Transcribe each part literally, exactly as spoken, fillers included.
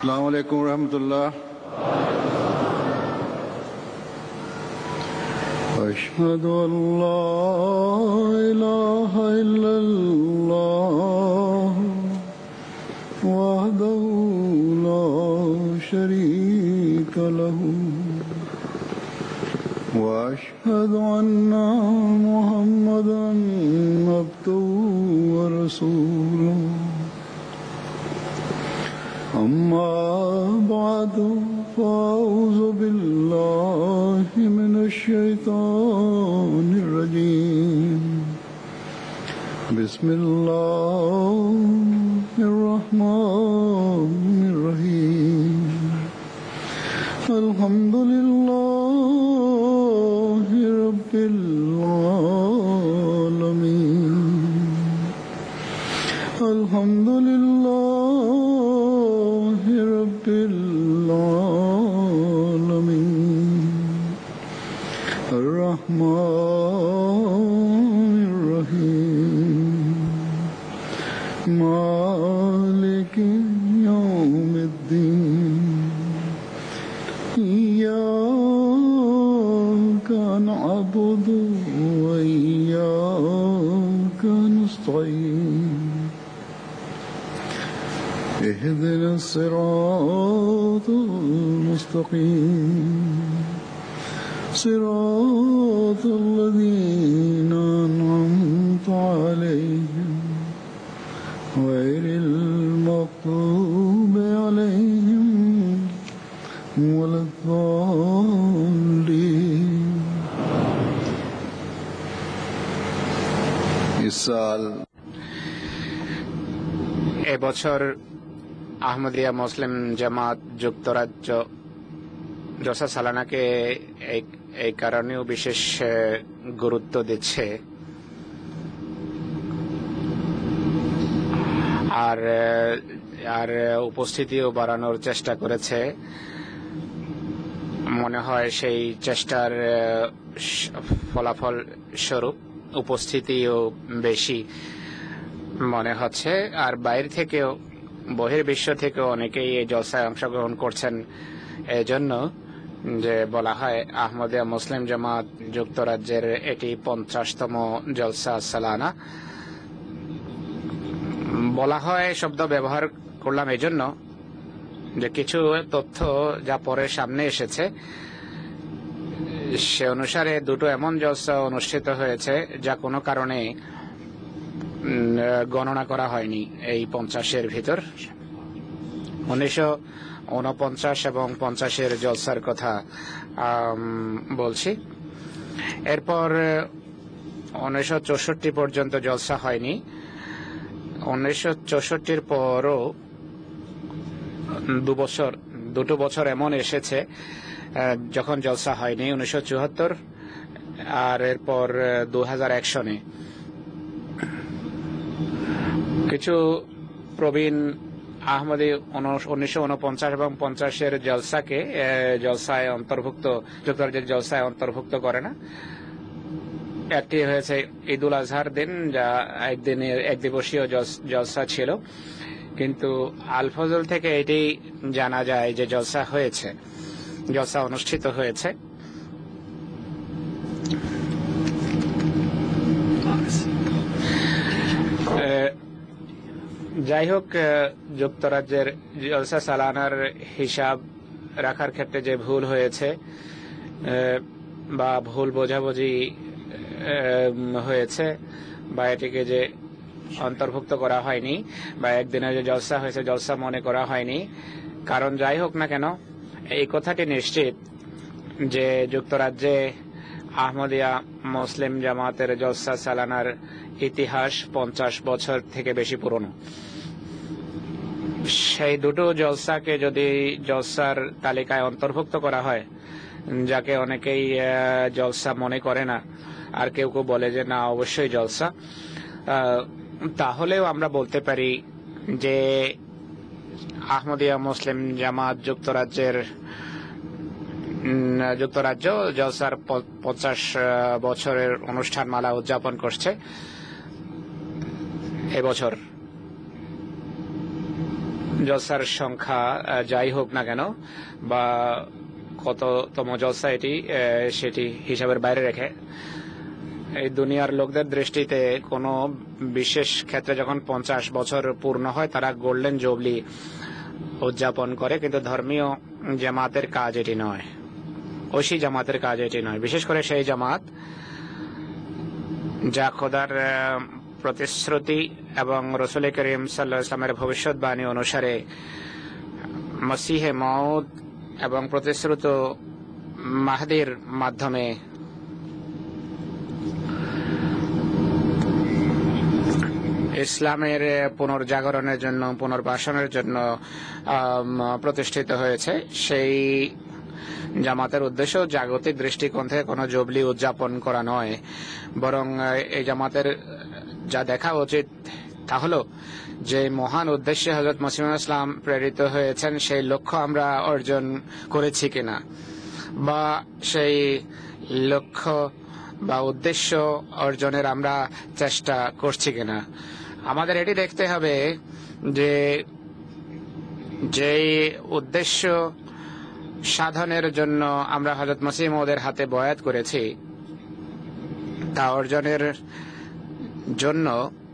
আসসালামু আলাইকুম রহমতুল্লাহ। আশহাদু আল্লা ইলাহা ইল্লাল্লাহ ওয়াহদাহু লা শারীকা লাহু ওয়া আশহাদু আন্না মুহাম্মাদান আবদুহু ওয়া রাসূলুহু। أما بعد فأعوذ بالله من الشيطان الرجيم. بسم الله الرحمن الرحيم. الحمد لله رب العالمين. الحمد لله رب العالمين. الرحمن الرحيم. مالك يوم الدين. إياك نعبد وإياك نستعين. اهدنا الصراط المستقيم. صراط الذين أنعمت عليهم غير المغضوب عليهم ولا الضالين. इस साल এবছর আহমদিয়া মুসলিম জামাত যুক্তরাজ্য জলসা সালানাকে এই কারণেও বিশেষ গুরুত্ব দিচ্ছে, আর আর উপস্থিতিও বাড়ানোর চেষ্টা করেছে। মনে হয় সেই চেষ্টার ফলাফল স্বরূপ উপস্থিতিও বেশি মনে হচ্ছে। আর বাইরে থেকেও, বহির্বিশ্ব থেকেও অনেকেই এই জলসায় অংশগ্রহণ করছেন। এই জন্য যে বলা হয় আহমদিয়া মুসলিম জামাত যুক্তরাজ্যের এটি পঞ্চাশতম জলসা সালানা। বলা হয় শব্দ ব্যবহার করলাম এই জন্য যে কিছু তথ্য যা পরে সামনে এসেছে সে অনুসারে দুটো এমন জলসা অনুষ্ঠিত হয়েছে যা কোনো কারণে গণনা করা হয়নি এই পঞ্চাশের ভিতর। উনিশশো উনপঞ্চাশ এবং পঞ্চাশের জলসার কথা বলছি। এরপর উনিশশো চৌষট্টি পর্যন্ত জলসা হয়নি। উনিশশো চৌষট্টির পরও দু বছর দুটো বছর এমন এসেছে যখন জলসা হয়নি, উনিশশো চুয়াত্তর আর এরপর দু হাজার এক সনে। কিছু প্রবীণ আহমদী উনিশশো উনপঞ্চাশ এবং পঞ্চাশের জলসাকে জলসায় অন্তর্ভুক্ত যুক্তরাজ্যের জলসায় অন্তর্ভুক্ত করে না। একটি হয়েছে ঈদুল আজহার দিন, যা একদিনের এক দিবসীয় জলসা ছিল, কিন্তু আল ফজল থেকে এটি জানা যায় যে জলসা হয়েছে, জলসা অনুষ্ঠিত হয়েছে। যাই হোক, যুক্তরাজ্যের জলসা সালানার হিসাব রাখার ক্ষেত্রে যে ভুল হয়েছে বা ভুল বোঝাবুঝি হয়েছে বা এটিকে যে অন্তর্ভুক্ত করা হয়নি বা একদিনে যে জলসা হয়েছে জলসা মনে করা হয়নি, কারণ যাই হোক না কেন এই কথাটি নিশ্চিত যে যুক্তরাজ্যে আহমদিয়া মুসলিম জামাতের জলসা সালানার ইতিহাস পঞ্চাশ বছর থেকে বেশি পুরনো। সেই দুটো জলসাকে যদি জলসার তালিকায় অন্তর্ভুক্ত করা হয়, যাকে অনেকেই জলসা মনে করে না আর কেউ কেউ বলে যে না অবশ্যই জলসা, তাহলেও আমরা বলতে পারি যে আহমদিয়া মুসলিম জামাত যুক্তরাজ্যের যুক্তরাজ্য জলসার পঞ্চাশ বছরের অনুষ্ঠান মালা উদযাপন করছে এবছর। জলসার সংখ্যা যাই হোক না কেন বা কততম জলসা এটি সেটি হিসাবের বাইরে রেখে এই দুনিয়ার লোকদের দৃষ্টিতে কোনো বিশেষ ক্ষেত্রে যখন পঞ্চাশ বছর পূর্ণ হয় তারা গোল্ডেন জুবলি উদযাপন করে, কিন্তু ধর্মীয় জামাতের কাজ এটি নয়, ঐশী জামাতের কাজ এটি নয়। বিশেষ করে সেই জামাত যা খোদার প্রতিশ্রুতি এবং রসুল করিম সাল্লাল্লাহু আলাইহি ওয়াসাল্লামের ভবিষ্যৎবাণী অনুসারে মসিহে মাউদ এবং প্রতিশ্রুত মাহদির মাধ্যমে ইসলামের পুনর্জাগরণের জন্য পুনর্বাসনের জন্য প্রতিষ্ঠিত হয়েছে। সেই জামাতের উদ্দেশ্য জাগতিক দৃষ্টিকোণ থেকে কোনো জুবলি উদযাপন করা নয়, বরং এই জামাতের যা দেখা উচিত তা হলো যে মহান উদ্দেশ্যে হযরত মসিহ ইসলাম প্রেরিত হয়েছেন সেই লক্ষ্য আমরা অর্জন করেছি কিনা, বা সেই লক্ষ্য বা উদ্দেশ্য অর্জনের আমরা চেষ্টা করছি কিনা। আমাদের এটি দেখতে হবে যে যেই উদ্দেশ্য সাধনের জন্য আমরা হযরত মসিহ মওউদের হাতে বয়াত করেছি তা অর্জনের জন্য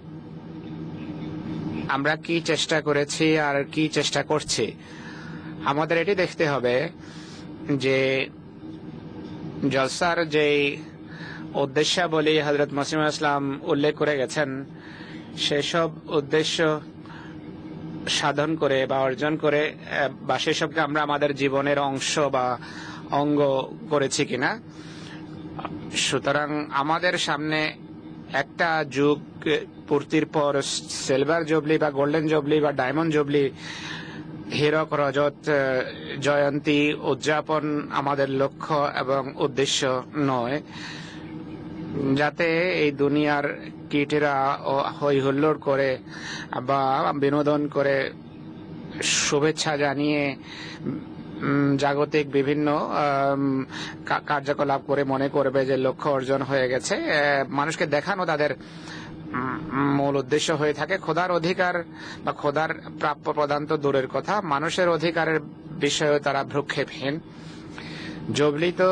আমরা কি চেষ্টা করেছি আর কি চেষ্টা করছি। আমাদের এটি দেখতে হবে যে জলসার যেই উদ্দেশ্যাবলী হযরত মসিহ ইসলাম উল্লেখ করে গেছেন সেসব উদ্দেশ্য সাধন করে বা অর্জন করে বা সেসবকে আমরা আমাদের জীবনের অংশ বা অঙ্গ করেছি কিনা। সুতরাং আমাদের সামনে একটা যুগ পূর্তির পর সিলভার জুবলি বা গোল্ডেন জুবলি বা ডায়মন্ড জুবলি হীরক রজত জয়ন্তী উদযাপন আমাদের লক্ষ্য এবং উদ্দেশ্য নয়, যাতে এই দুনিয়ার কীটেরা হই হুল্লোড় করে বা বিনোদন করে শুভেচ্ছা জানিয়ে জাগতিক বিভিন্ন কার্যকলাপ করে মনে করবে যে লক্ষ্য অর্জন হয়ে গেছে। মানুষকে দেখানো তাদের মূল উদ্দেশ্য হয়ে থাকে। খোদার অধিকার বা খোদার প্রাপ্য প্রদান তো দূরের কথা, মানুষের অধিকারের বিষয়ে তারা ভ্রুক্ষেপহীন। জুবলি তো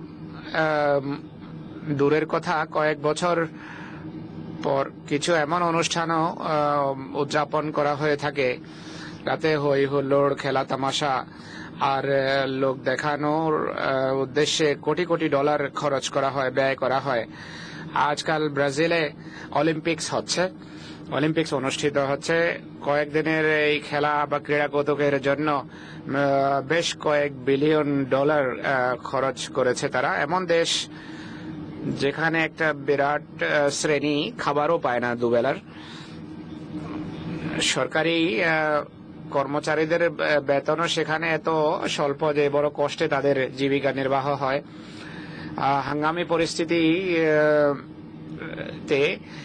দূরের কথা, কয়েক বছর পর কিছু এমন অনুষ্ঠানও উদযাপন করা হয়ে থাকে রাতে হই হুল্লোড় খেলা তামাশা আর লোক দেখানোর উদ্দেশ্যে কোটি কোটি ডলার খরচ করা হয়, ব্যয় করা হয়। আজকাল ব্রাজিলে অলিম্পিক্স হচ্ছে, অলিম্পিক্স অনুষ্ঠিত হচ্ছে। কয়েকদিনের এই খেলা বা ক্রীড়া কৌতুকের জন্য বেশ কয়েক বিলিয়ন ডলার খরচ করেছে তারা। এমন দেশ যেখানে একটা বিরাট শ্রেণী খাবারও পায় না দুবেলার। সরকারি কর্মচারীদের বেতনও সেখানে এত স্বল্প যে বড় কষ্টে তাদের জীবিকা নির্বাহ হয়। হাঙ্গামি পরিস্থিতিতে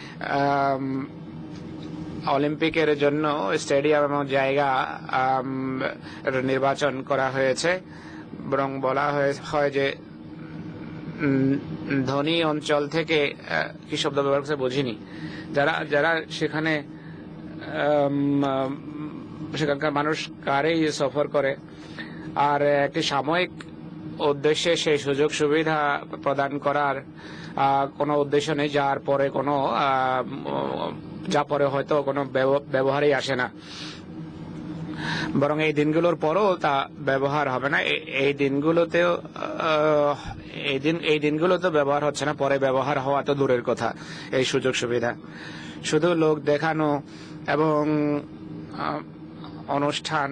অলিম্পিকের জন্য স্টেডিয়াম এবং জায়গা নির্বাচন করা হয়েছে, বরং বলা হয় যে ধনী অঞ্চল থেকে, কি শব্দ ব্যবহার করছে বুঝিনি, যারা যারা সেখানে সেখানকার মানুষ কারেই সফর করে আর একটি সাময়িক উদ্দেশ্যে সেই সুযোগ সুবিধা প্রদান করার কোনো উদ্দেশ্য নেই, যার পরে কোনো যা পরে হয়তো কোনো ব্যবহারই আসে না, বরং এই দিনগুলোর পরও তা ব্যবহার হবে না। এই দিনগুলোতেও এই দিন এই দিনগুলোতে ব্যবহার হচ্ছে না, পরে ব্যবহার হওয়া তো দূরের কথা। এই সুযোগ সুবিধা শুধু লোক দেখানো এবং অনুষ্ঠান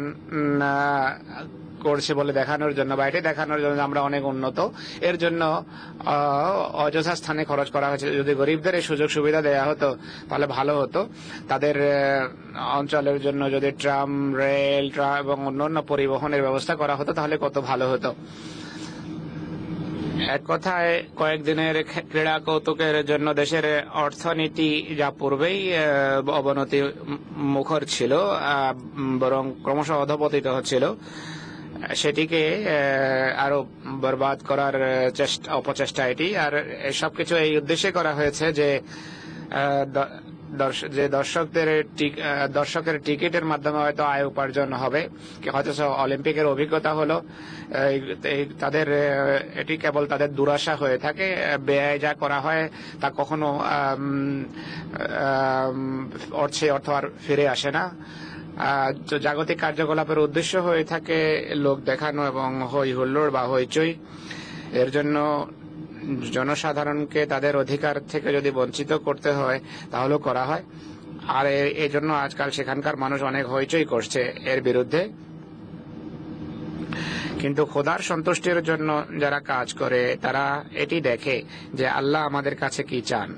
করছে বলে দেখানোর জন্য বা এটি দেখানোর জন্য আমরা অনেক উন্নত, এর জন্য অযথা স্থানে খরচ করা হয়েছে। যদি গরিবদের এই সুযোগ সুবিধা দেওয়া হতো তাহলে ভালো হতো। তাদের অঞ্চলের জন্য যদি ট্রাম, রেল এবং অন্যান্য পরিবহনের ব্যবস্থা করা হতো তাহলে কত ভালো হতো। এক কথায় কয়েকদিনের ক্রীড়া কৌতুকের জন্য দেশের অর্থনীতি যা পূর্বেই অবনতি মুখর ছিল বরং ক্রমশ অধপতিত হচ্ছিল, সেটিকে আরো বরবাদ করার চেষ্টা অপচেষ্টা এটি। আর সবকিছু এই উদ্দেশ্যে করা হয়েছে যে যে দর্শকদের দর্শকের টিকিটের মাধ্যমে হয়তো আয় উপার্জন হবে, হয়তো অলিম্পিকের অভিজ্ঞতা হলো, তাদের এটি কেবল তাদের দুরাশা হয়ে থাকে। ব্যয় যা করা হয় তা কখনো অর্থে অর্থ আর ফিরে আসে না। জাগতিক কার্যকলাপের উদ্দেশ্য হয়ে থাকে লোক দেখানো এবং হই হুল্লোড় বা হইচই। এর জন্য জনসাধারণকে তাদের অধিকার থেকে যদি বঞ্চিত করতে হয় তাহলেও করা হয়। আর এই জন্য আজকাল সেখানকার মানুষ অনেক হইচই করছে এর বিরুদ্ধে। কিন্তু খোদার সন্তুষ্টির জন্য যারা কাজ করে তারা এটি দেখে যে আল্লাহ আমাদের কাছে কি চান।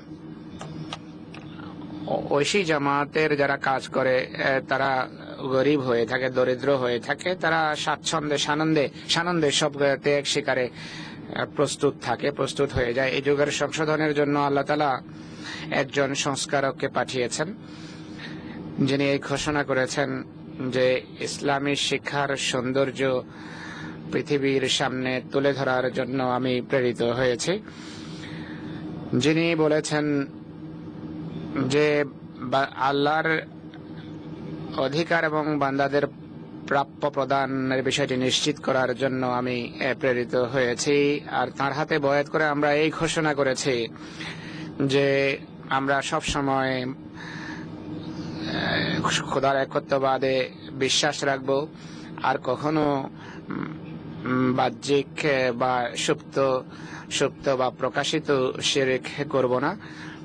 ঐশী জামাতের যারা কাজ করে তারা গরিব হয়ে থাকে, দরিদ্র হয়ে থাকে, তারা স্বাচ্ছন্দ্যে সানন্দে সানন্দে সব ত্যাগ স্বীকারে প্রস্তুত থাকে, প্রস্তুত হয়ে যায়। এই যুগের সংশোধনের জন্য আল্লাহ তাআলা একজন সংস্কারককে পাঠিয়েছেন, যিনি এই ঘোষণা করেছেন যে ইসলামী শিক্ষার সৌন্দর্য পৃথিবীর সামনে তুলে ধরার জন্য আমি প্রেরিত হয়েছি। যিনি বলেছেন যে আল্লাহর অধিকার এবং বান্দাদের প্রাপ্য প্রদানের বিষয়টি নিশ্চিত করার জন্য আমি প্রেরিত হয়েছি। আর তার হাতে বয়াত করে আমরা এই ঘোষণা করেছি যে আমরা সব সময় খোদার একত্ববাদে বিশ্বাস রাখব, আর কখনো বাহ্যিক বা সুপ্ত সুপ্ত বা প্রকাশিত শিরক করব না।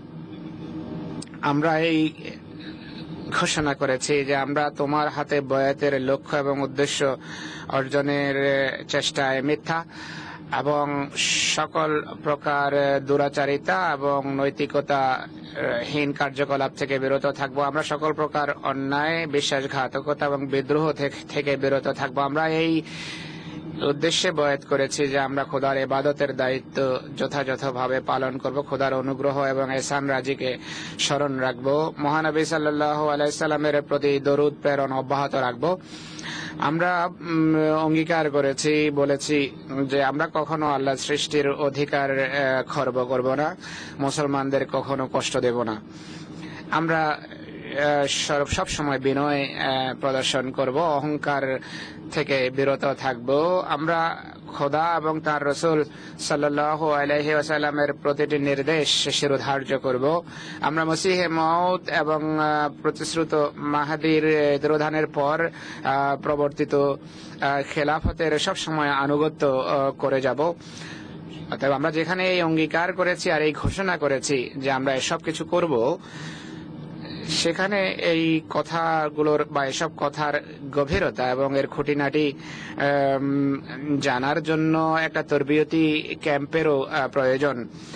আমরা এই ঘোষণা করেছি যে আমরা তোমার হাতে বয়াতের লক্ষ্য এবং উদ্দেশ্য অর্জনের চেষ্টায় মিথ্যা এবং সকল প্রকার দুরাচারিতা এবং নৈতিকতাহীন কার্যকলাপ থেকে বিরত থাকবো। আমরা সকল প্রকার অন্যায়, বিশ্বাসঘাতকতা এবং বিদ্রোহ থেকে বিরত থাকবো। আমরা এই উদ্দেশ্যে বয়াত করেছি যে আমরা খোদার ইবাদতের দায়িত্ব যথাযথভাবে পালন করব, খোদার অনুগ্রহ এবং এহসান রাজিকে স্মরণ রাখবো, মহানবী সাল্লাল্লাহু আলাইহি সাল্লামের প্রতি দরুদ প্রেরণ অব্যাহত রাখবো। আমরা অঙ্গীকার করেছি, বলেছি যে আমরা কখনো আল্লাহ সৃষ্টির অধিকার খর্ব করব না, মুসলমানদের কখনো কষ্ট দেব না। আমরা সব সময় বিনয় প্রদর্শন করব, অহংকার থেকে বিরত থাকব। আমরা খোদা এবং তার রসুল সাল্লাল্লাহু আলাইহি ওয়াসাল্লামের প্রতিটি নির্দেশ শিরোধার্য করব। আমরা মসিহে মাউত এবং প্রতিশ্রুত মাহাদির তিরোধানের পর প্রবর্তিত খেলাফতের সব সময় আনুগত্য করে যাব। অতএব আমরা যেখানে এই অঙ্গীকার করেছি আর এই ঘোষণা করেছি যে আমরা এসব কিছু করব, সেখানে এই কথাগুলোর বা এসব কথার গভীরতা এবং এর খুঁটিনাটি জানার জন্য একটা তরবিয়তি ক্যাম্পেরও প্রয়োজন,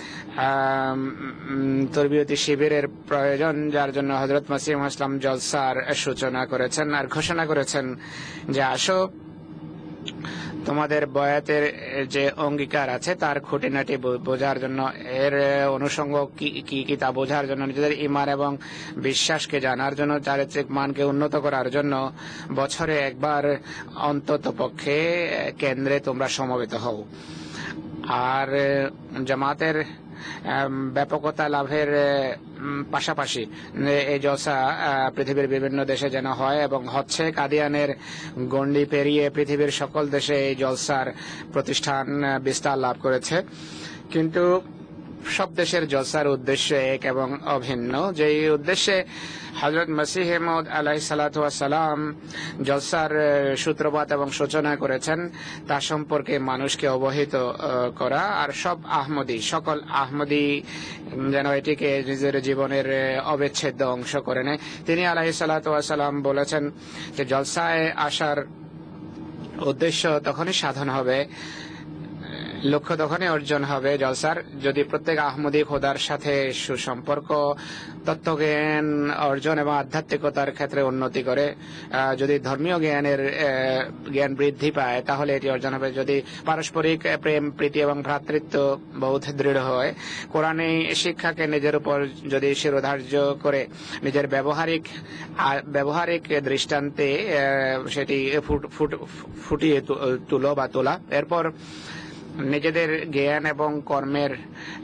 তরবিয়তি শিবিরের প্রয়োজন, যার জন্য হযরত মাসিহ ইসলাম জলসার সূচনা করেছেন আর ঘোষণা করেছেন যে আসো তোমাদের বয়াতের যে অঙ্গীকার আছে তার খুঁটিনাটি বোঝার জন্য, এর অনুষঙ্গ কি কি তা বোঝার জন্য, নিজেদের ঈমান এবং বিশ্বাসকে জানার জন্য, চারিত্রিক মানকে উন্নত করার জন্য বছরে একবার অন্তত পক্ষে কেন্দ্রে তোমরা সমবেত হও। আর জামাতের ব্যাপকতা লাভের পাশাপাশি এই জলসা পৃথিবীর বিভিন্ন দেশে যেন হয় এবং হচ্ছে। কাদিয়ানের গণ্ডি পেরিয়ে পৃথিবীর সকল দেশে এই জলসার প্রতিষ্ঠান বিস্তার লাভ করেছে, কিন্তু সব দেশের জলসার উদ্দেশ্য এক এবং অভিন্ন। যে উদ্দেশ্যে হযরত মসিহ মাউদ আলাইহিস সালাতু ওয়াস সালাম জলসার সূত্রপাত এবং সূচনা করেছেন তা সম্পর্কে মানুষকে অবহিত করা, আর সব আহমদী সকল আহমদী যেন এটিকে নিজের জীবনের অবিচ্ছেদ্য অংশ করে নেয়। তিনি আলাইহিস সালাতু ওয়াস সালাম বলেছেন যে জলসায় আসার উদ্দেশ্য তখনই সাধন হবে, লক্ষ্য তখনই অর্জন হবে জলসার যদি প্রত্যেক আহমদী খোদার সাথে সুসম্পর্ক, তত্ত্বজ্ঞান অর্জন এবং আধ্যাত্মিকতার ক্ষেত্রে উন্নতি করে। যদি ধর্মীয় জ্ঞানের জ্ঞান বৃদ্ধি পায় তাহলে এটি অর্জন হবে। যদি পারস্পরিক প্রেম, প্রীতি এবং ভ্রাতৃত্ব বোধ দৃঢ় হয়, কোরআনে শিক্ষাকে নিজের উপর যদি শিরোধার্য করে নিজের ব্যবহারিক ব্যবহারিক দৃষ্টান্তে সেটি ফুটিয়ে তুলো বা তোলা, এরপর নিজেদের জ্ঞান এবং কর্মের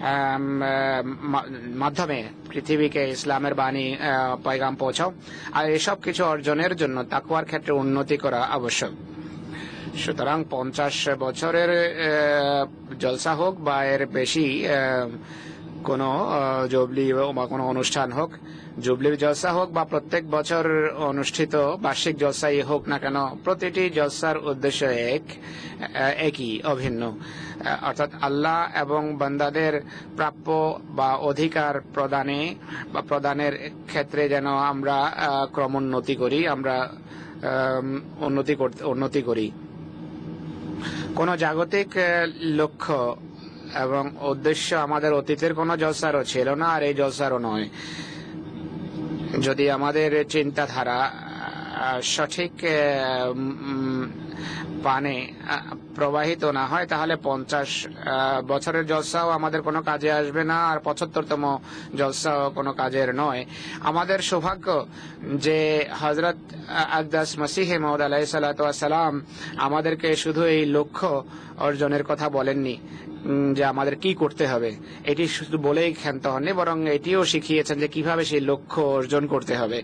মাধ্যমে পৃথিবীকে ইসলামের বাণী পয়গাম পৌঁছাও, আর এসব কিছু অর্জনের জন্য তাকওয়ার ক্ষেত্রে উন্নতি করা আবশ্যক। সুতরাং পঞ্চাশ বছরের জলসা হোক বা এর বেশি কোনো জুবলি বা কোনো অনুষ্ঠান হোক, জুবলির জলসা হোক বা প্রত্যেক বছর অনুষ্ঠিত বার্ষিক জলসাই হোক না কেন, প্রতিটি জলসার উদ্দেশ্য এক একই, অভিন্ন, অর্থাৎ আল্লাহ এবং বান্দাদের প্রাপ্য বা অধিকার প্রদানে বা প্রদানের ক্ষেত্রে যেন আমরা ক্রমোন্নতি করি, আমরা উন্নতি করতে উন্নতি করি। কোন জাগতিক লক্ষ্য এবং উদ্দেশ্য আমাদের অতীতের কোন জলসারও ছিল না, আর এই জলসারও নয়। যদি আমাদের চিন্তাধারা সঠিক পানে প্রবাহিত না হয়, তাহলে পঞ্চাশ বছরের জলসাও আমাদের কোনো কাজে আসবে না, আর পঁচাত্তরতম জলসাও কোনো কাজের নয়। আমাদের সৌভাগ্য যে হযরত আকদাস মসিহে মাউদ আলাইহিস সালাতু ওয়াস সালাম আমাদেরকে শুধু এই লক্ষ্য অর্জনের কথা বলেননি যে আমাদের কি করতে হবে, এটি শুধু বলেই ক্ষান্ত হননি, বরং এটিও শিখিয়েছেন যে কিভাবে সেই লক্ষ্য অর্জন করতে হবে।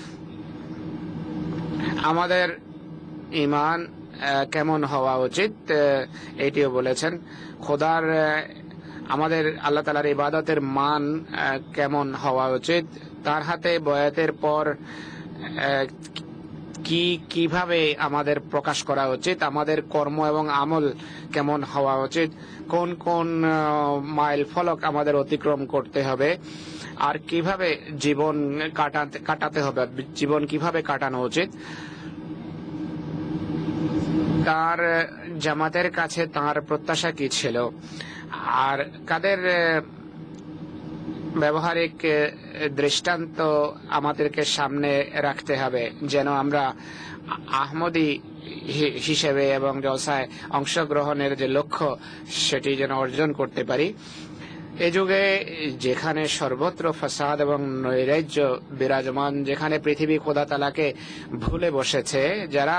আমাদের ঈমান কেমন হওয়া উচিত এটিও বলেছেন। খোদার আমাদের আল্লাহ তাআলার ইবাদতের মান কেমন হওয়া উচিত, তার হাতে বয়াতের পর কি কিভাবে আমাদের প্রকাশ করা উচিত, আমাদের কর্ম এবং আমল কেমন হওয়া উচিত, কোন কোন মাইল ফলক আমাদের অতিক্রম করতে হবে, আর কিভাবে জীবন কাটাতে কাটাতে হবে, জীবন কিভাবে কাটানো উচিত। তার জামাতের কাছে তার প্রত্যাশা কি ছিল, আর কাদের ব্যবহারিক দৃষ্টান্ত আমাদেরকে সামনে রাখতে হবে যেন আমরা আহমদী হিসেবে এবং জলসায় অংশগ্রহণের যে লক্ষ্য সেটি যেন অর্জন করতে পারি। এ যুগে যেখানে সর্বত্র ফাসাদ এবং নৈরাজ্য বিরাজমান, যেখানে পৃথিবী খোদা তাআলাকে ভুলে বসেছে, যারা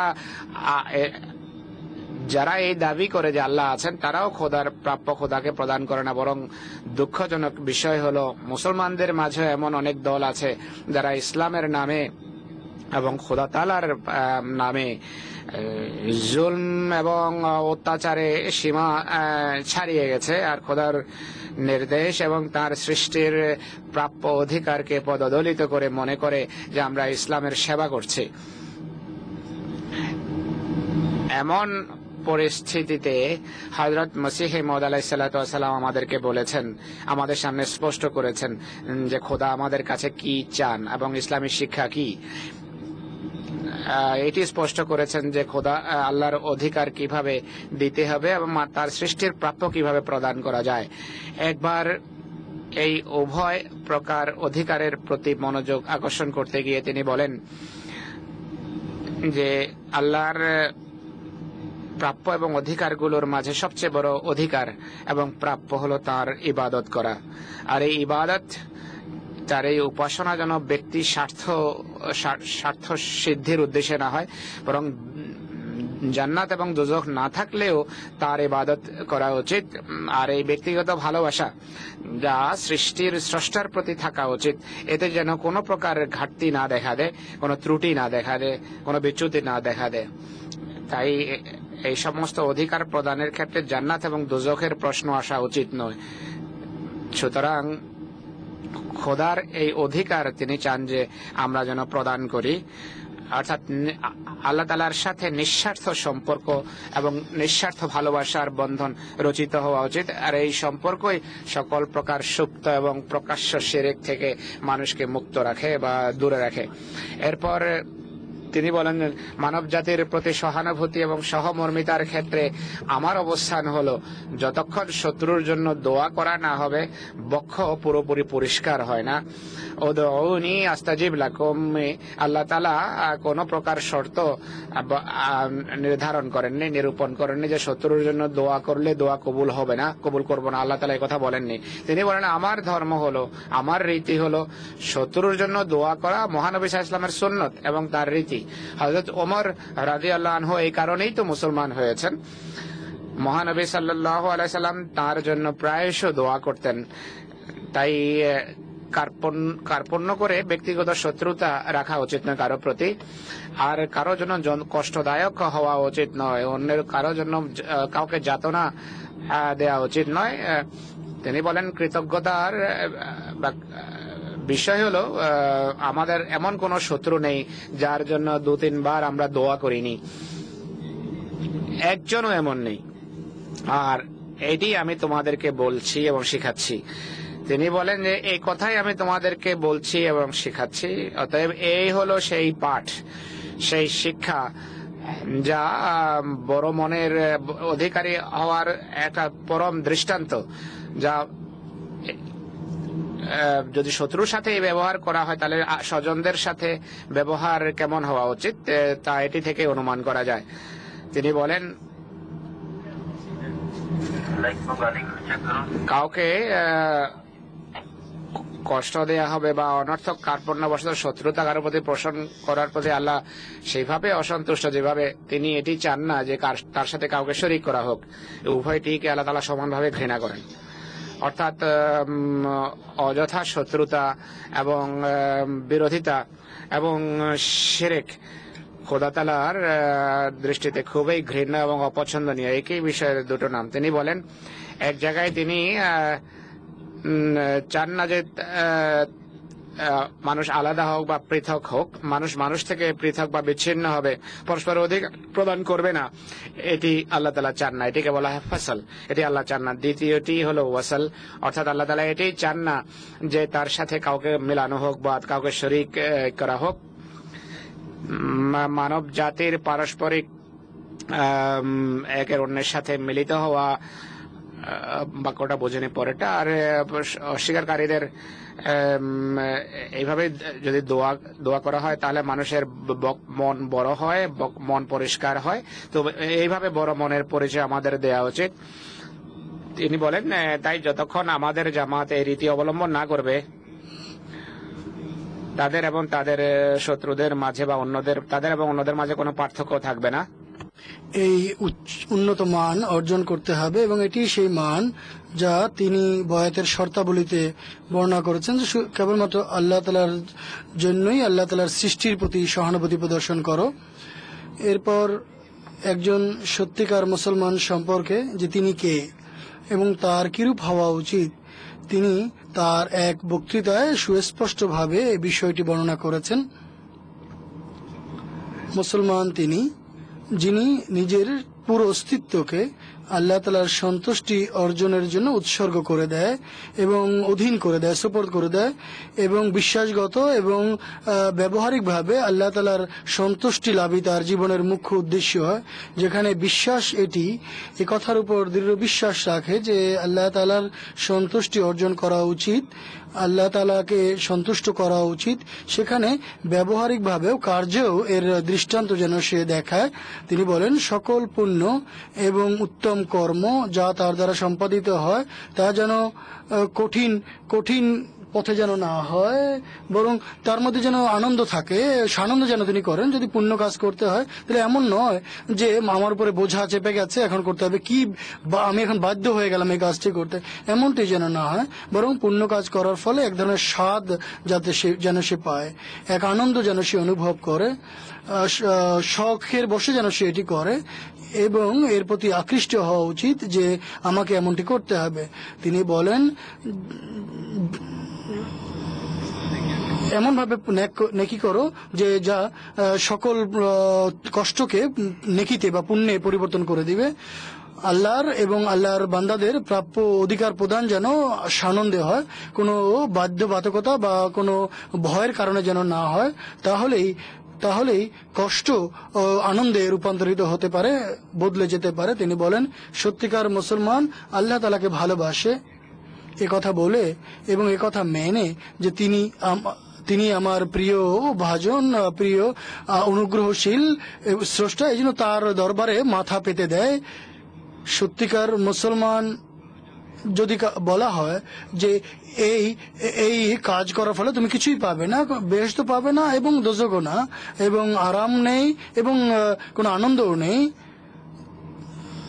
যারা এই দাবি করে যে আল্লাহ আছেন, তারাও খোদার প্রাপ্য খোদাকে প্রদান করে না। বরং দুঃখজনক বিষয় হলো মুসলমানদের মাঝে এমন অনেক দল আছে যারা ইসলামের নামে এবং খোদা তাআলার নামে জুলম এবং অত্যাচারে সীমা ছাড়িয়ে গেছে, আর খোদার নির্দেশ এবং তার সৃষ্টির প্রাপ্য অধিকারকে পদদলিত করে মনে করে যে আমরা ইসলামের সেবা করছি। এমন পরিস্থিতিতে হযরত মসিহ মাউদ আলাইহিস সালাতু ওয়াস সালাম আমাদেরকে বলেছেন, আমাদের সামনে স্পষ্ট করেছেন যে খোদা আমাদের কাছে কি চান এবং ইসলামী শিক্ষা কি। এটি স্পষ্ট করেছেন যে খোদা আল্লাহর অধিকার কিভাবে দিতে হবে এবং তার সৃষ্টির প্রাপ্য কিভাবে প্রদান করা যায়। একবার এই উভয় প্রকার অধিকারের প্রতি মনোযোগ আকর্ষণ করতে গিয়ে তিনি বলেন যে আল্লাহর প্রাপ্য এবং অধিকারগুলোর মাঝে সবচেয়ে বড় অধিকার এবং প্রাপ্য হলো তার ইবাদত করা। আর এই ইবাদত, তার এই উপাসনা যেন ব্যক্তি স্বার্থ স্বার্থ সিদ্ধির উদ্দেশ্যে না হয়, বরং জান্নাত এবং দোজখ না থাকলেও তার ইবাদত করা উচিত। আর এই ব্যক্তিগত ভালোবাসা যা সৃষ্টির স্রষ্টার প্রতি থাকা উচিত, এতে যেন কোনো প্রকার ঘাটতি না দেখা দেয়, কোনো ত্রুটি না দেখা দেয়, কোনো বিচ্যুতি না দেখা দেয়। তাই এই সমস্ত অধিকার প্রদানের ক্ষেত্রে জান্নাত এবং দোজখের প্রশ্ন আসা উচিত নয়। সুতরাং খোদার এই অধিকার তিনি চান যে আমরা যেন প্রদান করি, অর্থাৎ আল্লাহ তাআলার সাথে নিঃস্বার্থ সম্পর্ক এবং নিঃস্বার্থ ভালোবাসার বন্ধন রচিত হওয়া উচিত। আর এই সম্পর্কই সকল প্রকার সুপ্ত এবং প্রকাশ্য শিরক থেকে মানুষকে মুক্ত রাখে বা দূরে রাখে। এরপর তিনি বলেন, মানব জাতির প্রতি সহানুভূতি এবং সহমর্মিতার ক্ষেত্রে আমার অবস্থান হলো যতক্ষণ শত্রুর জন্য দোয়া করা না হবে, বক্ষ পুরোপুরি পরিষ্কার হয় না। উদউনি আস্তাজিব লাকুম, আল্লাহ তাআলা কোনো প্রকার শর্ত নির্ধারণ করেননি, নিরূপণ করেননি যে শত্রুর জন্য দোয়া করলে দোয়া কবুল হবে না, কবুল করবো না। আল্লাহ তাআলা এই কথা বলেননি। তিনি বলেন আমার ধর্ম হলো, আমার রীতি হলো শত্রুর জন্য দোয়া করা, মহানবী সাল্লাল্লাহু আলাইহি ওয়াসাল্লামের সুন্নত এবং তার রীতি। হযরত ওমর রাদিয়াল্লাহু আনহু এই কারণেই তো মুসলমান হয়েছেন। মহানবী সাল্লাল্লাহু আলাইহি সাল্লাম তার জন্য প্রায়শ দোয়া করতেন। তাই কার্পণ্য কার্পণ্য করে ব্যক্তিগত শত্রুতা রাখা উচিত নয় কারো প্রতি, আর কারো জন্য কষ্টদায়ক হওয়া উচিত নয়, অন্যের কারো জন্য কাউকে যাতনা দেওয়া উচিত নয়। তিনি বলেন কৃতজ্ঞতার বিষয় হলো আমাদের এমন কোন শত্রু নেই যার জন্য দু তিনবার আমরা দোয়া করিনি, একজনও এমন নেই। আর এটি আমি তোমাদেরকে বলছি এবং শিখাচ্ছি। তিনি বলেন যে এই কথাই আমি তোমাদেরকে বলছি এবং শিখাচ্ছি, অতএব এই হলো সেই পাঠ, সেই শিক্ষা যা বড় মনের অধিকারী হওয়ার একটা পরম দৃষ্টান্ত, যা যদি শত্রুর সাথে এই ব্যবহার করা হয় তাহলে স্বজনদের সাথে ব্যবহার কেমন হওয়া উচিত তা এটি থেকে অনুমান করা যায়। তিনি বলেন কাউকে কষ্ট দেয়া হবে বা অনর্থক কার্পণ্যবশত শত্রুতা কারোর প্রতি পোষণ করার প্রতি আল্লাহ সেইভাবে অসন্তুষ্ট যেভাবে তিনি এটি চান না যে তার সাথে কাউকে শরীক করা হোক। উভয়টিকে আল্লাহ তাআলা সমানভাবে ঘৃণা করেন। অর্থাৎ অযথা শত্রুতা এবং বিরোধিতা এবং শিরক খোদা তাআলার দৃষ্টিতে খুবই ঘৃণ্য এবং অপছন্দনীয়, একই বিষয়ের দুটো নাম। তিনি বলেন এক জায়গায় তিনি চান না যে মানুষ আলাদা হোক বা পৃথক হোক, মানুষ মানুষ থেকে পৃথক বা বিচ্ছিন্ন হবে, পরস্পর অধিকার প্রদান করবে না, এটি আল্লাহ তাআলা চান না, এটিকে বলা হয় ফসল, এটি আল্লাহ চান না। দ্বিতীয়টি হলো ওয়াসল, অর্থাৎ আল্লাহ তাআলা এটি চান না যে তার সাথে কাউকে মেলানো হোক বা কাউকে শরীক করা হোক। মানব জাতির পারস্পরিক একের অন্যের সাথে মিলিত হওয়া, বাক্যটা বোঝেনি পরেটা। আর অস্বীকারীদের এইভাবে যদি দোয়া দোয়া করা হয় তাহলে মানুষের মন বড় হয়, মন পরিষ্কার হয়। তো এইভাবে বড় মনের পরিচয় আমাদের দেওয়া উচিত। তিনি বলেন তাই যতক্ষণ আমাদের জামাত এই রীতি অবলম্বন না করবে তাদের এবং তাদের শত্রুদের মাঝে বা অন্যদের তাদের এবং অন্যদের মাঝে কোনো পার্থক্য থাকবে না। এই উন্নত মান অর্জন করতে হবে এবং এটি সেই মান যা তিনি বয়াতের শর্তাবলীতে বর্ণনা করেছেন যে কেবলমাত্র আল্লাহ তাআলার জন্যই আল্লাহ তাআলার সৃষ্টির প্রতি সহানুভূতি প্রদর্শন করো। এরপর একজন সত্যিকার মুসলমান সম্পর্কে যে তিনি কে এবং তার কিরূপ হওয়া উচিত, তিনি তার এক বক্তৃতায় সুস্পষ্টভাবে এই বিষয়টি বর্ণনা করেছেন। মুসলমান তিনি যিনি নিজের পুরো অস্তিত্বকে আল্লাহ তাআলার সন্তুষ্টি অর্জনের জন্য উৎসর্গ করে দেয় এবং অধীন করে দেয়, সুপর্দ করে দেয় এবং বিশ্বাসগত এবং ব্যবহারিকভাবে আল্লাহ তাআলার সন্তুষ্টি লাভই তার জীবনের মুখ্য উদ্দেশ্য হয়। যেখানে বিশ্বাস এটি এ কথার উপর দৃঢ় বিশ্বাস রাখে যে আল্লাহ তাআলার সন্তুষ্টি অর্জন করা উচিত, আল্লাহ তাআলাকে সন্তুষ্ট করা উচিত, সেখানে ব্যবহারিকভাবেও কার্যেও এর দৃষ্টান্ত যেন সে দেখায়। তিনি বলেন সকল পুণ্য এবং উত্তম কর্ম যা তার দ্বারা সম্পাদিত হয় তা যেন কঠিন কঠিন পথে যেন না হয়, বরং তার মধ্যে যেন আনন্দ থাকে, সানন্দ যেন তিনি করেন। যদি পুণ্য কাজ করতে হয় তাহলে এমন নয় যে আমার উপরে বোঝা চেপে গেছে এখন করতে হবে, কি আমি এখন বাধ্য হয়ে গেলাম এই কাজটি করতে, এমনটি যেন না হয়, বরং পুণ্য কাজ করার ফলে এক ধরনের স্বাদ যাতে সে যেন সে পায়, এক আনন্দ যেন সে অনুভব করে, শখের বসে যেন সে এটি করে এবং এর প্রতি আকৃষ্ট হওয়া উচিত যে আমাকে এমনটি করতে হবে। তিনি বলেন এমন ভাবে নেকি করো যে যা সকল কষ্টকে নেকিতে বা পুণ্যে পরিবর্তন করে দিবে। আল্লাহর এবং আল্লাহর বান্দাদের প্রাপ্য অধিকার প্রদান যেন সানন্দে হয়, কোনো বাধ্যবাধকতা বা কোনো ভয়ের কারণে যেন না হয়, তাহলেই তাহলেই কষ্ট আনন্দে রূপান্তরিত হতে পারে, বদলে যেতে পারে। তিনি বলেন সত্যিকার মুসলমান আল্লাহ তাআলাকে ভালোবাসে এ কথা বলে এবং এ কথা মেনে যে তিনি তিনি আমার প্রিয় ভাজন, প্রিয় অনুগ্রহশীল স্রষ্টা, এই জন্য তার দরবারে মাথা পেতে দেয়। সত্যিকার মুসলমান যদি বলা হয় যে এই এই কাজ করার ফলে তুমি কিছুই পাবে না, বেহেশত পাবে না এবং দোজখও না, এবং আরাম নেই এবং কোনো আনন্দও নেই,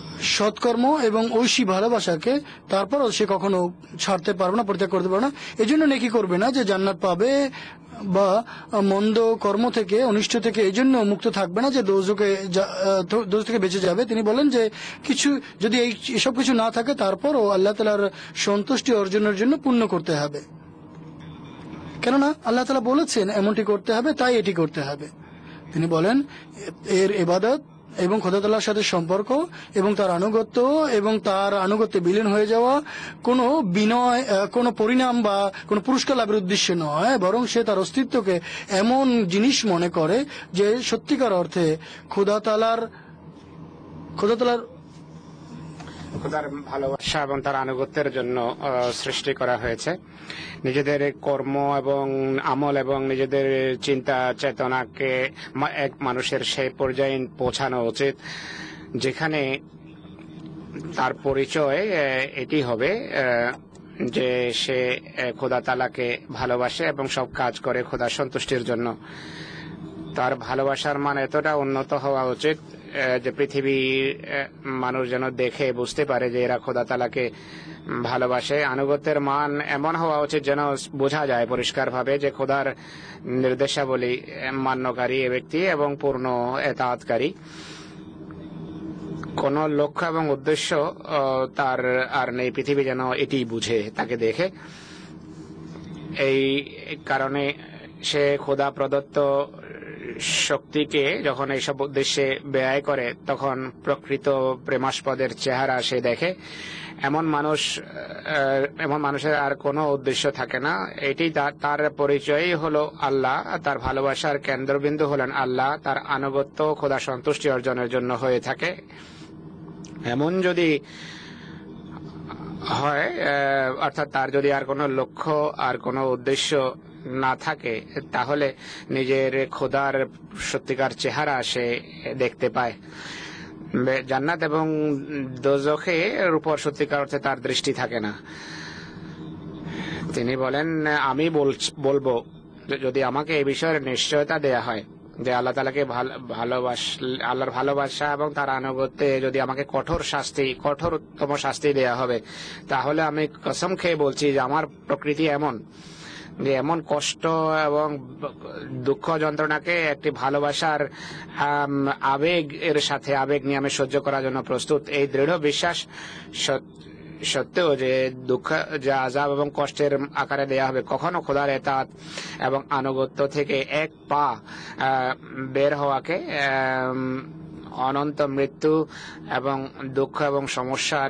সৎকর্ম এবং ঐশী ভালোবাসাকে, তারপরও সে কখনো ছাড়তে পারবে না, পরিত্যাগ করতে পারবে না। এই জন্য নেকি করবে না যে জান্নাত পাবে বা মন্দ কর্ম থেকে, অনিষ্ট থেকে এই জন্য মুক্ত থাকবে না যে দোজকে দোজ থেকে বেঁচে যাবে। তিনি বলেন যে কিছু যদি এই এসব কিছু না থাকে, তারপরও আল্লাহ তাআলার সন্তুষ্টি অর্জনের জন্য পুণ্য করতে হবে, কেননা আল্লাহ তাআলা বলেছেন এমনটি করতে হবে, তাই এটি করতে হবে। তিনি বলেন এর ইবাদত এবং খোদা তাআলার সাথে সম্পর্ক এবং তার আনুগত্য এবং তার আনুগত্যে বিলীন হয়ে যাওয়া কোনো বিনয়, কোনো পরিণাম বা কোনো পুরস্কার লাভের উদ্দেশ্যে নয়, বরং সে তার অস্তিত্বকে এমন জিনিস মনে করে যে সত্যিকার অর্থে খোদা তাআলার খোদা তাআলার খোদার ভালোবাসা এবং তার আনুগত্যের জন্য সৃষ্টি করা হয়েছে। নিজেদের কর্ম এবং আমল এবং নিজেদের চিন্তা চেতনাকে এক মানুষের সেই পর্যায়ে পৌঁছানো উচিত যেখানে তার পরিচয় এটি হবে যে সে খোদা তাআলাকে ভালোবাসে এবং সব কাজ করে খোদার সন্তুষ্টির জন্য। তার ভালোবাসার মান এতটা উন্নত হওয়া উচিত যে পৃথিবীর মানুষ যেন দেখে বুঝতে পারে যে এরা খোদা তাআলাকে ভালোবাসে। আনুগত্যের মান এমন হওয়া উচিত যেন বোঝা যায় পরিষ্কারভাবে যে খোদার নির্দেশাবলী মান্যকারী এ ব্যক্তি এবং পূর্ণ এতাআতকারী। কোন লক্ষ্য এবং উদ্দেশ্য তার আর নেই, পৃথিবী যেন এটি বুঝে তাকে দেখে। এই কারণে সে খোদা প্রদত্ত শক্তিকে যখন এইসব উদ্দেশ্যে ব্যয় করে তখন প্রকৃত প্রেমাস্পদের চেহারা সে দেখে। এমন মানুষ এমন মানুষের আর কোনো উদ্দেশ্য থাকে না, এটি তার পরিচয়ই হলো আল্লাহ। তার ভালোবাসার কেন্দ্রবিন্দু হলেন আল্লাহ, তার আনুগত্য খোদা সন্তুষ্টি অর্জনের জন্য হয়ে থাকে। এমন যদি হয়, অর্থাৎ তার যদি আর কোনো লক্ষ্য আর কোনো উদ্দেশ্য না থাকে, তাহলে নিজের খোদার সত্যিকার চেহারা সে দেখতে পায়। জান্নাত এবং দোজখের উপর সত্যিকার অর্থে তার দৃষ্টি থাকে না। তিনি বলেন আমি বলবো যদি আমাকে এই বিষয়ের নিশ্চয়তা দেয়া হয় যে আল্লাহ তাআলাকে ভালোবাস আল্লাহর ভালোবাসা এবং তার আনুগত্যে যদি আমাকে কঠোর শাস্তি কঠোরতম শাস্তি দেয়া হবে, তাহলে আমি কসম খেয়ে বলছি যে আমার প্রকৃতি এমন যে এমন কষ্ট এবং দুঃখ যন্ত্রণাকে একটি ভালোবাসার আবেগ এর সাথে আবেগ নিয়ে আমি সহ্য করার জন্য প্রস্তুত। এই দৃঢ় বিশ্বাস সত্ত্বেও যে দুঃখ, যা আযাব এবং কষ্টের আকারে দেয়া হবে, কখনো খোদার এতাআত এবং আনুগত্য থেকে এক পা বের হওয়াকে অনন্ত মৃত্যু এবং দুঃখ এবং সমস্যার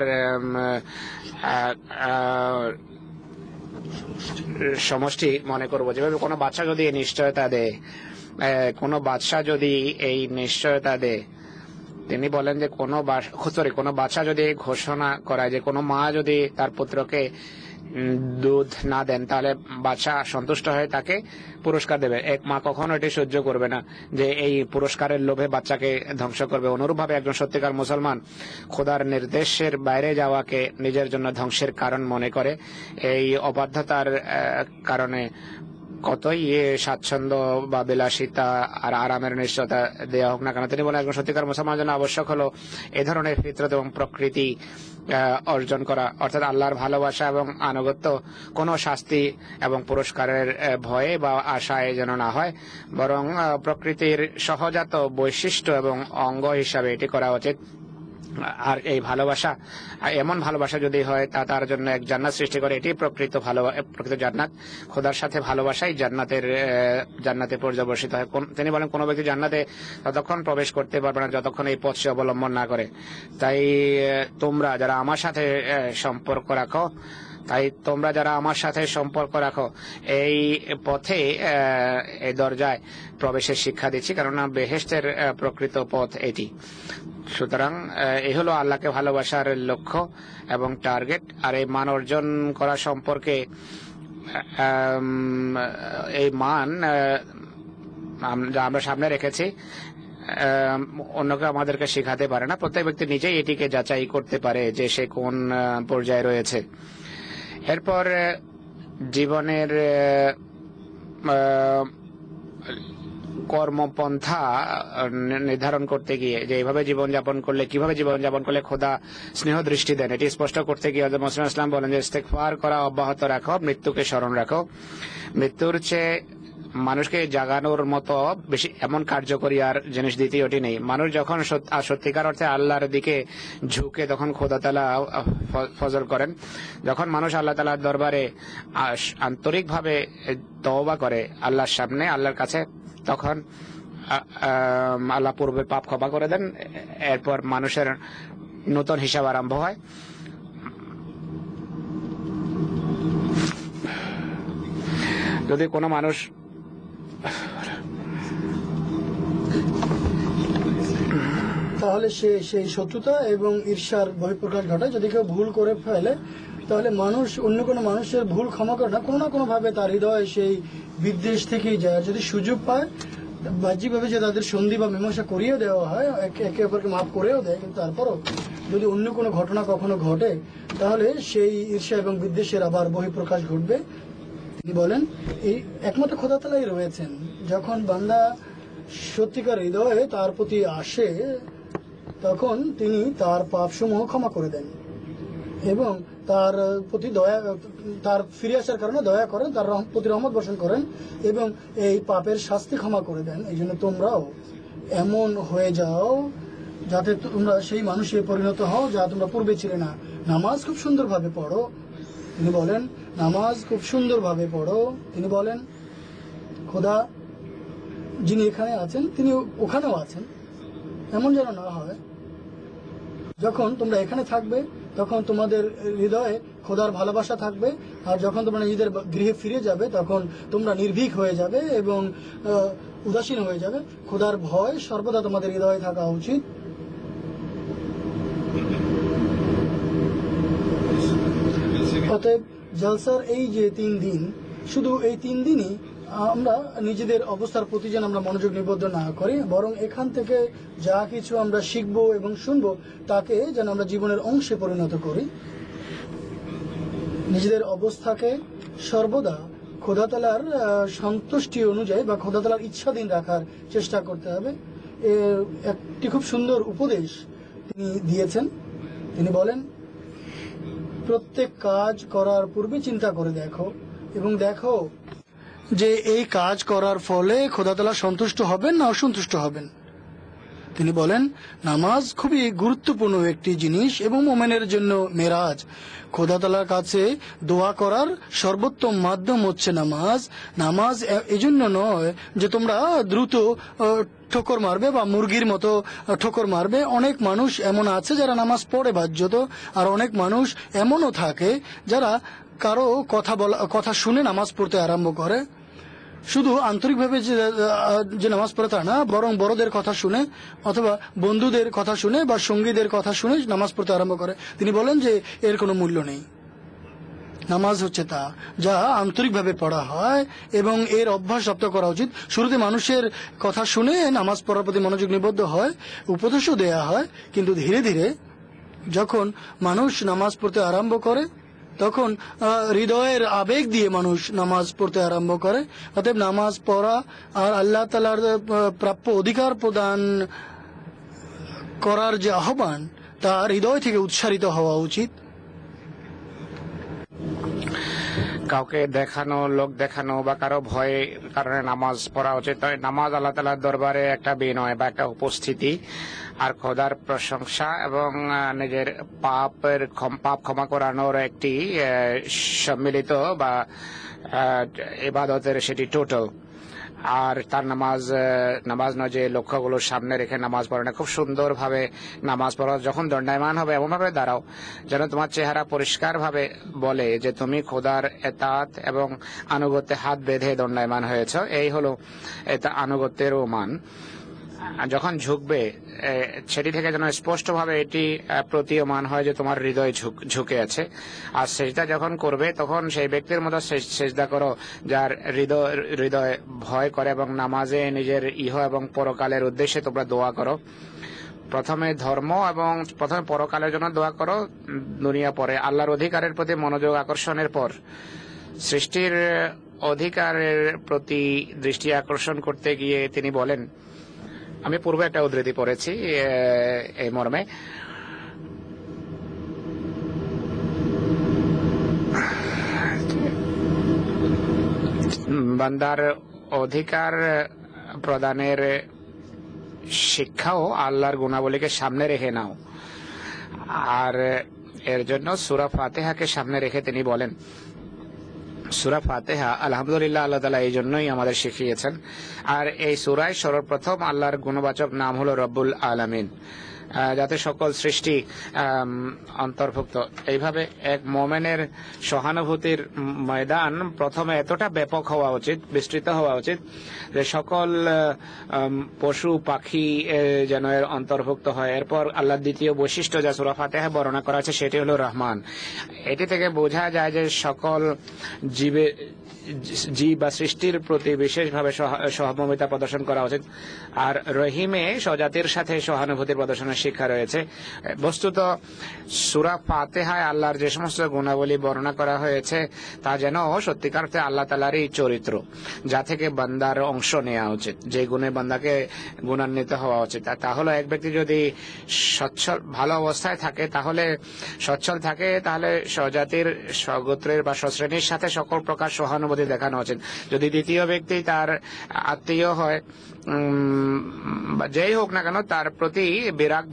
সমষ্টি মনে করবো। যেভাবে কোনো বাচ্চা যদি নিশ্চয়তা দেয়, কোনো বাদশা যদি এই নিশ্চয়তা দেয়, তিনি বলেন যে কোনো সরি কোনো বাচ্চা যদি ঘোষণা করায় যে কোনো মা যদি তার পুত্রকে দুধ না দেন, তাহলে বাচ্চা সন্তুষ্ট হয়ে তাকে পুরস্কার দেবে। এক মা কখনো এটি সহ্য করবে না যে এই পুরস্কারের লোভে বাচ্চাকে ধ্বংস করবে। অনুরূপভাবে একজন সত্যিকার মুসলমান খোদার নির্দেশের বাইরে যাওয়াকে নিজের জন্য ধ্বংসের কারণ মনে করে। এই অবাধ্যতার কারণে কতই স্বাচ্ছন্দ্য বা বিলাসিতা আর আরামের নিশ্চয়তা দেওয়া হোক না কেন, তিনি বলেন একজন সত্যিকার মুসলমানের জন্য আবশ্যক হলো এ ধরনের ফিতরত এবং প্রকৃতি অর্জন করা, অর্থাৎ আল্লাহর ভালোবাসা এবং আনুগত্য কোনো শাস্তি এবং পুরস্কারের ভয়ে বা আশায় যেন না হয়, বরং প্রকৃতির সহজাত বৈশিষ্ট্য এবং অঙ্গ হিসাবে এটি করা উচিত। আর এই ভালোবাসা এমন ভালোবাসা যদি হয় তা তার জন্য এক জান্নাত সৃষ্টি করে, এটি প্রকৃত ভালো প্রকৃত জান্নাত। খোদার সাথে ভালোবাসাই জান্নাতের জান্নাতে পর্যবসিত হয়। তিনি বলেন কোনো ব্যক্তি জান্নাতে ততক্ষণ প্রবেশ করতে পারবে না যতক্ষণ এই পথ সে অবলম্বন না করে। তাই তোমরা যারা আমার সাথে সম্পর্ক রাখো তাই তোমরা যারা আমার সাথে সম্পর্ক রাখো এই পথে এই দরজায় প্রবেশের শিক্ষা দিচ্ছি, কেননা বেহেশতের প্রকৃত পথ এটি। সুতরাং এই হলো আল্লাহকে ভালোবাসার লক্ষ্য এবং টার্গেট। আর এই মান অর্জন করা সম্পর্কে এই মান যা আমরা সামনে রেখেছি অন্যকে আমাদেরকে শেখাতে পারে না। প্রত্যেক ব্যক্তি নিজেই এটিকে যাচাই করতে পারে যে সে কোন পর্যায়ে রয়েছে। এরপর জীবনের কর্মপন্থা নির্ধারণ করতে গিয়ে যে এইভাবে জীবনযাপন করলে কিভাবে জীবনযাপন করলে খোদা স্নেহ দৃষ্টি দেন এটি স্পষ্ট করতে গিয়ে হযরত মুসলিম ইসলাম বলেন যে ইস্তেগফার করা অব্যাহত রাখো, মৃত্যুকে স্মরণ রাখো। মৃত্যুর চেয়ে মানুষকে জাগানোর মতো বেশি এমন কার্যকরী আর জিনিস দ্বিতীয়টি নেই। মানুষ যখন সত্যিকার অর্থে আল্লাহর দিকে ঝুঁকে তখন খোদা তাআলা ফজল করেন। যখন মানুষ আল্লাহ তাআলার দরবারে আন্তরিকভাবে তওবা করে আল্লাহর সামনে আল্লাহর কাছে, তখন আল্লাহ পূর্বের পাপ ক্ষমা করে দেন। এরপর মানুষের নতুন হিসাব আরম্ভ হয়। যদি কোনো মানুষ তাহলে সে সেই শত্রুতা এবং ঈর্ষার বহিঃপ্রকাশ ঘটায়। যদি কেউ ভুল করে ফেলে তাহলে মানুষ অন্য কোনো মানুষের ভুল ক্ষমা করে না, কোনো না কোনো ভাবে তার হৃদয়ে সেই বিদ্বেষ থেকেই যায়। যদি সুযোগ পায় বাহ্যিকভাবে যে তাদের সন্ধি বা মীমাংসা করিয়ে দেওয়া হয়, একে অপরকে মাফ করেও দেয়, কিন্তু তারপরও যদি অন্য কোনো ঘটনা কখনো ঘটে তাহলে সেই ঈর্ষা এবং বিদ্বেষের আবার বহিঃপ্রকাশ ঘটবে। তিনি বলেন এই একমাত্র খোদা তাআলাই রয়েছেন, যখন বান্দা সত্যিকার হৃদয়ে তার প্রতি আসে তখন তিনি তার পাপসমূহ ক্ষমা করে দেন এবং তার প্রতি দয়া, তার ফিরে আসার কারণে দয়া করেন, তার প্রতি রহমত বর্ষণ করেন এবং এই পাপের শাস্তি ক্ষমা করে দেন। এই জন্য তোমরাও এমন হয়ে যাও যাতে তোমরা সেই মানুষে পরিণত হও যা তোমরা পূর্বে ছিলে না। নামাজ খুব সুন্দরভাবে পড়ো, তিনি বলেন নামাজ খুব সুন্দরভাবে পড়ো। তিনি বলেন খোদা যিনি এখানে আছেন তিনি ওখানেও আছেন, এমন যেন না হয়। যখন তোমরা এখানে থাকবে তখন তোমাদের হৃদয়ে খোদার ভালোবাসা থাকবে, আর যখন তোমরা নিজেদের গৃহে ফিরে যাবে তখন তোমরা নির্ভীক হয়ে যাবে এবং উদাসীন হয়ে যাবে। খোদার ভয় সর্বদা তোমাদের হৃদয়ে থাকা উচিত। অতএব জলসার এই যে তিন দিন, শুধু এই তিন দিনই আমরা নিজেদের অবস্থার প্রতি যেন আমরা মনোযোগ নিবদ্ধ না করি, বরং এখান থেকে যা কিছু আমরা শিখব এবং শুনবো তাকে যেন আমরা জীবনের অংশে পরিণত করি। নিজেদের অবস্থাকে সর্বদা খোদা তাআলার সন্তুষ্টি অনুযায়ী বা খোদা তাআলার ইচ্ছাধীন রাখার চেষ্টা করতে হবে। একটি খুব সুন্দর উপদেশ তিনি দিয়েছেন। তিনি বলেন প্রত্যেক কাজ করার পূর্বে চিন্তা করে দেখো এবং দেখো যে এই কাজ করার ফলে খোদা তাআলা সন্তুষ্ট হবেন না অসন্তুষ্ট হবেন। তিনি বলেন নামাজ খুবই গুরুত্বপূর্ণ একটি জিনিস এবং মোমেনের জন্য মেরাজ। খোদা তাআলার কাছে দোয়া করার সর্বোত্তম মাধ্যম হচ্ছে নামাজ। নামাজ এজন্য নয় যে তোমরা দ্রুত ঠোকর মারবে বা মুরগির মতো ঠোকর মারবে। অনেক মানুষ এমন আছে যারা নামাজ পড়ে বাধ্যত, আর অনেক মানুষ এমনও থাকে যারা কারো কথা বলা কথা শুনে নামাজ পড়তে আরম্ভ করে। শুধু আন্তরিকভাবে যে নামাজ পড়ে তা না, বরং বড়দের কথা শুনে অথবা বন্ধুদের কথা শুনে বা সঙ্গীদের কথা শুনে নামাজ পড়তে আরম্ভ করে। তিনি বলেন যে এর কোনো মূল্য নেই। নামাজ হচ্ছে তা যা আন্তরিকভাবে পড়া হয় এবং এর অভ্যাস রপ্ত করা উচিত। শুরুতে মানুষের কথা শুনে নামাজ পড়ার প্রতি মনোযোগ নিবদ্ধ হয়, উপদেশও দেয়া হয়, কিন্তু ধীরে ধীরে যখন মানুষ নামাজ পড়তে আরম্ভ করে তখন হৃদয়ের আবেগ দিয়ে মানুষ নামাজ পড়তে আরম্ভ করে। অতএব নামাজ পড়া আর আল্লাহ তাআলার প্রাপ্য অধিকার প্রদান করার যে আহ্বান তা হৃদয় থেকে উৎসারিত হওয়া উচিত। কাউকে দেখানো, লোক দেখানো বা কারো ভয়ের কারণে নামাজ পড়া উচিত নয়। নামাজ আল্লাহ তাআলার দরবারে একটা বিনয় বা একটা উপস্থিতি আর খোদার প্রশংসা এবং নিজের পাপের পাপ ক্ষমা করানোর একটি সম্মিলিত বা ইবাদতের সেটি টোটাল। আর তার নামাজ নামাজ নয় যে লক্ষ্যগুলোর সামনে রেখে নামাজ পড়ে না। খুব সুন্দরভাবে নামাজ পড়ো, যখন দণ্ডায়মান হবে এমনভাবে দাঁড়াও যেন তোমার চেহারা পরিষ্কার ভাবে বলে যে তুমি খোদার এতাত এবং আনুগত্যে হাত বেঁধে দণ্ডায়মান হয়েছ। এই হলো এটা আনুগত্যেরও মান। যখন ঝুঁকবে সেটি থেকে যেন স্পষ্টভাবে এটি প্রতীয়মান হয় যে তোমার হৃদয় ঝুঁকে আছে। আর সেজদা যখন করবে তখন সেই ব্যক্তির মতো সেজদা করো যার হৃদয় হৃদয় ভয় করে এবং নামাজে নিজের ইহ এবং পরকালের উদ্দেশ্যে তোমরা দোয়া করো। প্রথমে ধর্ম এবং প্রথমে পরকালের জন্য দোয়া করো, দুনিয়া পরে। আল্লাহর অধিকারের প্রতি মনোযোগ আকর্ষণের পর সৃষ্টির অধিকারের প্রতি দৃষ্টি আকর্ষণ করতে গিয়ে তিনি বলেন, আমি পূর্বে একটা উদ্ধৃতি পড়েছি এই মর্মে, বান্দার অধিকার প্রদানের শিক্ষাও আল্লাহর গুণাবলীকে সামনে রেখে নাও। আর এর জন্য সূরা ফাতিহাকে সামনে রেখে তিনি বলেন, সূরা ফাতিহা আলহামদুলিল্লাহ আল্লাহ তাআলা এই জন্যই আমাদের শিখিয়েছেন। আর এই সূরায় সর্বপ্রথম আল্লাহর গুণবাচক নাম হলো রব্বুল আলামিন, যাতে সকল সৃষ্টি অন্তর্ভুক্ত। এইভাবে এক মোমেনের সহানুভূতির ময়দান প্রথমে এতটা ব্যাপক হওয়া উচিত, বিস্তৃত হওয়া উচিত, যে সকল পশু পাখি যেন এর অন্তর্ভুক্ত হয়। এরপর আল্লাহর দ্বিতীয় বৈশিষ্ট্য যা সূরা ফাতিহা বর্ণনা করা আছে সেটি হলো রহমান। এটি থেকে বোঝা যায় যে সকল জীবে জীব বা সৃষ্টির প্রতি বিশেষভাবে সহমর্মিতা প্রদর্শন করা উচিত। আর রহিমে স্বজাতির সাথে সহানুভূতির প্রদর্শনের শিক্ষা রয়েছে। বস্তুত সূরা ফাতিহায় আল্লাহর যে সমস্ত গুণাবলী বর্ণনা করা হয়েছে তা যেন সত্যিকার অর্থে আল্লাহ তাআলারই চরিত্র, যা থেকে বান্দার অংশ নেওয়া উচিত, যে গুণে বান্দাকে গুণান্বিত হওয়া উচিত। তা হলো এক ব্যক্তি যদি সচ্ছল ভালো অবস্থায় থাকে, তাহলে সচ্ছল থাকে, তাহলে স্বজাতির স্বগোত্রের বা স্বশ্রেণীর সাথে সকল প্রকার সহানুভূতি দেখানো উচিত। যদি দ্বিতীয় ব্যক্তি তার আত্মীয় হয়, যেই হোক না কেন, তার প্রতি বিরাগ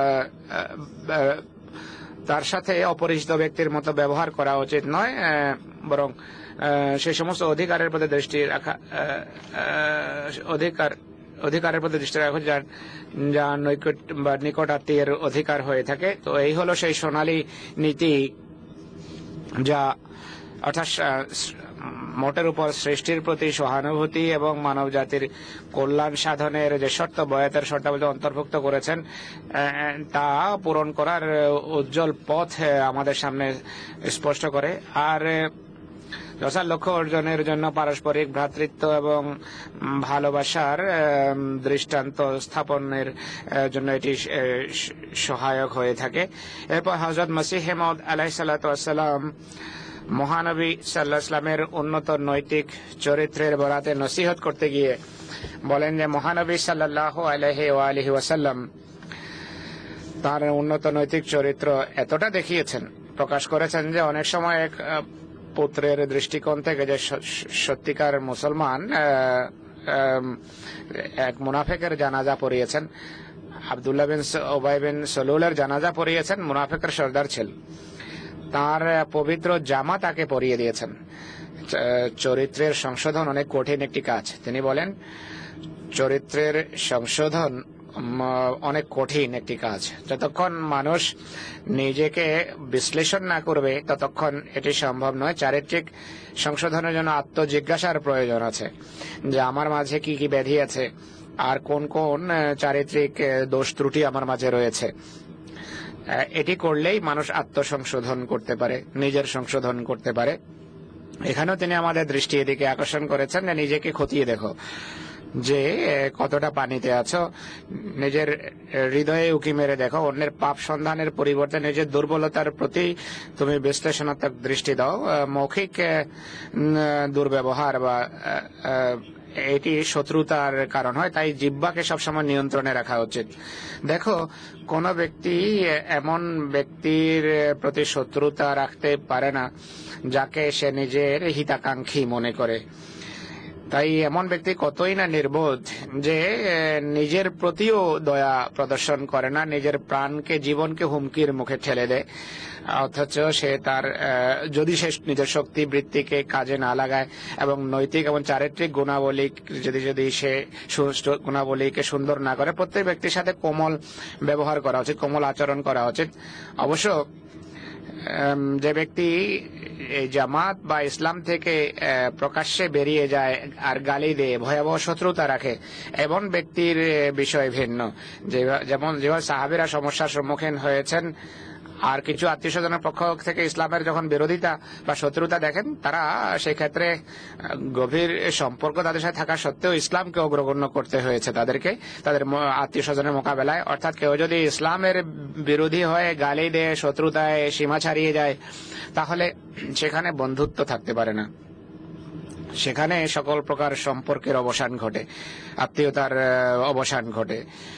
তার সাথে অপরিচিত ব্যক্তির মতো ব্যবহার করা উচিত নয়, বরং সেই সমস্ত অধিকারের প্রতি দৃষ্টি রাখা অধিকার অধিকারের প্রতি দৃষ্টি রাখা যার যা নৈকট বা নিকট আত্মীয়ের অধিকার হয়ে থাকে। তো এই হলো সেই সোনালী নীতি, যা অর্থাৎ মোটের উপর সৃষ্টির প্রতি সহানুভূতি এবং মানব জাতির কল্যাণ সাধনের যে শর্ত বয়াতের শর্তাবলী অন্তর্ভুক্ত করেছেন, তা পূরণ করার উজ্জ্বল পথ আমাদের সামনে স্পষ্ট করে। আর যথার লক্ষ্য অর্জনের জন্য পারস্পরিক ভ্রাতৃত্ব এবং ভালোবাসার দৃষ্টান্ত স্থাপনের জন্য এটি সহায়ক হয়ে থাকে। এরপর হযরত মসিহ মাউদ আলাইহিস সালাতু ওয়াস সালাম মহানবী সাল্লাল্লাহু আলাইহি ওয়াসাল্লামের উন্নত নৈতিক চরিত্রের বরাতে নসিহত করতে গিয়ে বলেন যে মহানবী সাল্লাল্লাহু আলাইহি ওয়া আলিহি ওয়াসাল্লাম তার উন্নত নৈতিক চরিত্র এতটা দেখিয়েছেন, প্রকাশ করেছেন, যে অনেক সময় এক পুত্রের দৃষ্টিকোণ থেকে যে সত্যিকার মুসলমান এক মুনাফিকের জানাজা পড়িয়েছেন, আব্দুল্লাহ বিন উবাই বিন সালুলের জানাজা পড়িয়েছেন, মুনাফিকের সর্দার ছিলেন, তার পবিত্র জামা তাকে পরিয়ে দিয়েছেন। চরিত্রের সংশোধন অনেক কঠিন একটি কাজ। তিনি বলেন চরিত্রের সংশোধন অনেক কঠিন একটি কাজ। যতক্ষণ মানুষ নিজেকে বিশ্লেষণ না করবে ততক্ষণ এটি সম্ভব নয়। চারিত্রিক সংশোধনের জন্য আত্মজিজ্ঞাসার প্রয়োজন আছে, যে আমার মাঝে কি কি ব্যাধি আছে আর কোন কোন চারিত্রিক দোষ ত্রুটি আমার মাঝে রয়েছে। এটি করলেই মানুষ আত্মসংশোধন করতে পারে, নিজের সংশোধন করতে পারে। এখানেও তিনি আমাদের দৃষ্টি এদিকে আকর্ষণ করেছেন যে নিজেকে খতিয়ে দেখো যে কতটা পানিতে আছো, নিজের হৃদয়ে উকি মেরে দেখো, অন্যের পাপ সন্ধানের পরিবর্তে নিজের দুর্বলতার প্রতি তুমি বিশ্লেষণাত্মক দৃষ্টি দাও। মৌখিক দুর্ব্যবহার বা এটি শত্রুতার কারণ হয়, তাই জিহ্বাকে সবসময় নিয়ন্ত্রণে রাখা উচিত। দেখো কোন ব্যক্তি এমন ব্যক্তির প্রতি শত্রুতা রাখতে পারে না যাকে সে নিজের হিতাকাঙ্ক্ষী মনে করে। তাই এমন ব্যক্তি কতই না নির্বোধ যে নিজের প্রতিও দয়া প্রদর্শন করে না, নিজের প্রাণকে জীবনকে হুমকির মুখে ঠেলে দেয়, অথচ সে তার যদি সে নিজের শক্তি বৃত্তিকে কাজে না লাগায় এবং নৈতিক এবং চারিত্রিক গুণাবলী যদি যদি সে গুণাবলীকে সুন্দর না করে, প্রত্যেক ব্যক্তির সাথে কোমল ব্যবহার করা উচিত, কোমল আচরণ করা উচিত। অবশ্য যে ব্যক্তি জামাত বা ইসলাম থেকে প্রকাশ্যে বেরিয়ে যায় আর গালি দিয়ে ভয়াবহ শত্রুতা রাখে, এমন ব্যক্তির বিষয় ভিন্ন। যেমন যেভাবে সাহাবীরা সমস্যার সম্মুখীন হয়েছেন আর কিছু আত্মীয় স্বজনের পক্ষ থেকে ইসলামের যখন বিরোধিতা বা শত্রুতা দেখেন, তারা সেই ক্ষেত্রে গভীর সম্পর্ক তাদের সাথে থাকা সত্ত্বেও ইসলামকে অগ্রগণ্য করতে হয়েছে তাদেরকে, তাদের আত্মীয় স্বজনের মোকাবেলায়। অর্থাৎ কেউ যদি ইসলামের বিরোধী হয়ে গালি দেয়, শত্রুতায় সীমা ছাড়িয়ে যায়, তাহলে সেখানে বন্ধুত্ব থাকতে পারে না। সেখানে সকল প্রকার সম্পর্কের অবসান ঘটে, আত্মীয়তার অবসান ঘটে।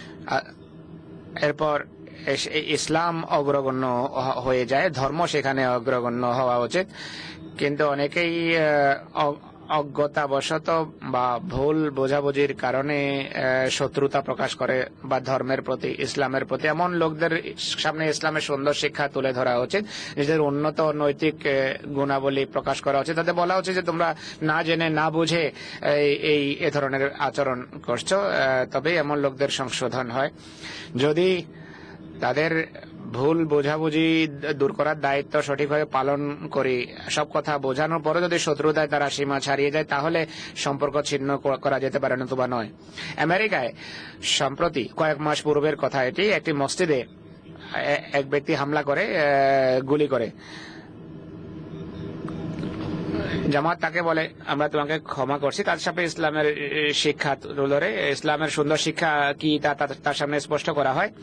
এরপর ইসলাম অগ্রগণ্য হয়ে যায়, ধর্ম সেখানে অগ্রগণ্য হওয়া উচিত। কিন্তু অনেকেই অজ্ঞতাবশত বা ভুল বোঝাবুঝির কারণে শত্রুতা প্রকাশ করে বা ধর্মের প্রতি, ইসলামের প্রতি। এমন লোকদের সামনে ইসলামের সুন্দর শিক্ষা তুলে ধরা উচিত, নিজেদের উন্নত নৈতিক গুণাবলী প্রকাশ করা উচিত। তাদের বলা উচিত যে তোমরা না জেনে না বুঝে এই এ ধরনের আচরণ করছো, তবেই এমন লোকদের সংশোধন হয়। যদি তাদের ভুল বোঝাবুঝি দূর করার দায়িত্ব সঠিকভাবে পালন করি, সব কথা বোঝানোর পরে যদি শত্রুতায় তারা সীমা ছাড়িয়ে যায়, তাহলে সম্পর্ক ছিন্ন করা যেতে পারে, নতুবা নয়। আমেরিকায় সম্প্রতি কয়েক মাস পূর্বের কথা এটি, একটি মসজিদে এক ব্যক্তি হামলা করে, গুলি করে। জামাত তাকে বলে আমরা তোমাকে ক্ষমা করছি, তার সাথে ইসলামের শিক্ষা তুলে ধরে, ইসলামের সুন্দর শিক্ষা কি তা তার সামনে স্পষ্ট করা হয়।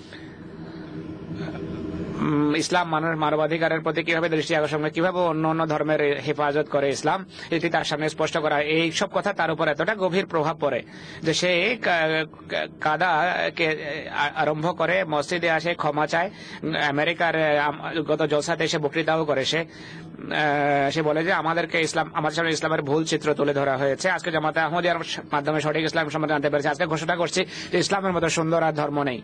ইসলাম মানুষের মানবাধিকারের প্রতি কিভাবে দৃষ্টি আকর্ষণ করে, কিভাবে অন্য অন্য ধর্মের হেফাজত করে ইসলাম, এটি তার সামনে স্পষ্ট করা। এই সব কথা তার উপর এতটা গভীর প্রভাব পড়ে যে সে কাদা কে আরম্ভ করে, মসজিদে আসে, ক্ষমা চায়। আমেরিকার গত জলসাতে এসে বক্তৃতাও করে সে সে বলে যে আমাদেরকে ইসলাম, আমাদের সামনে ইসলামের ভুল চিত্র তুলে ধরা হয়েছে। আজকে জামাতে আহমদিয়ার মাধ্যমে সঠিক ইসলাম সম্বন্ধে জানতে পেরেছি। আজকে ঘোষণা করছি যে ইসলামের মতো সুন্দর আর ধর্ম নেই।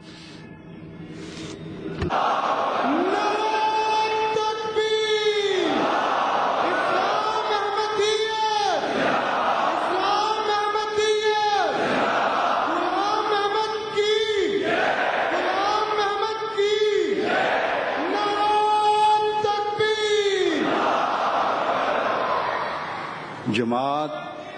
जमात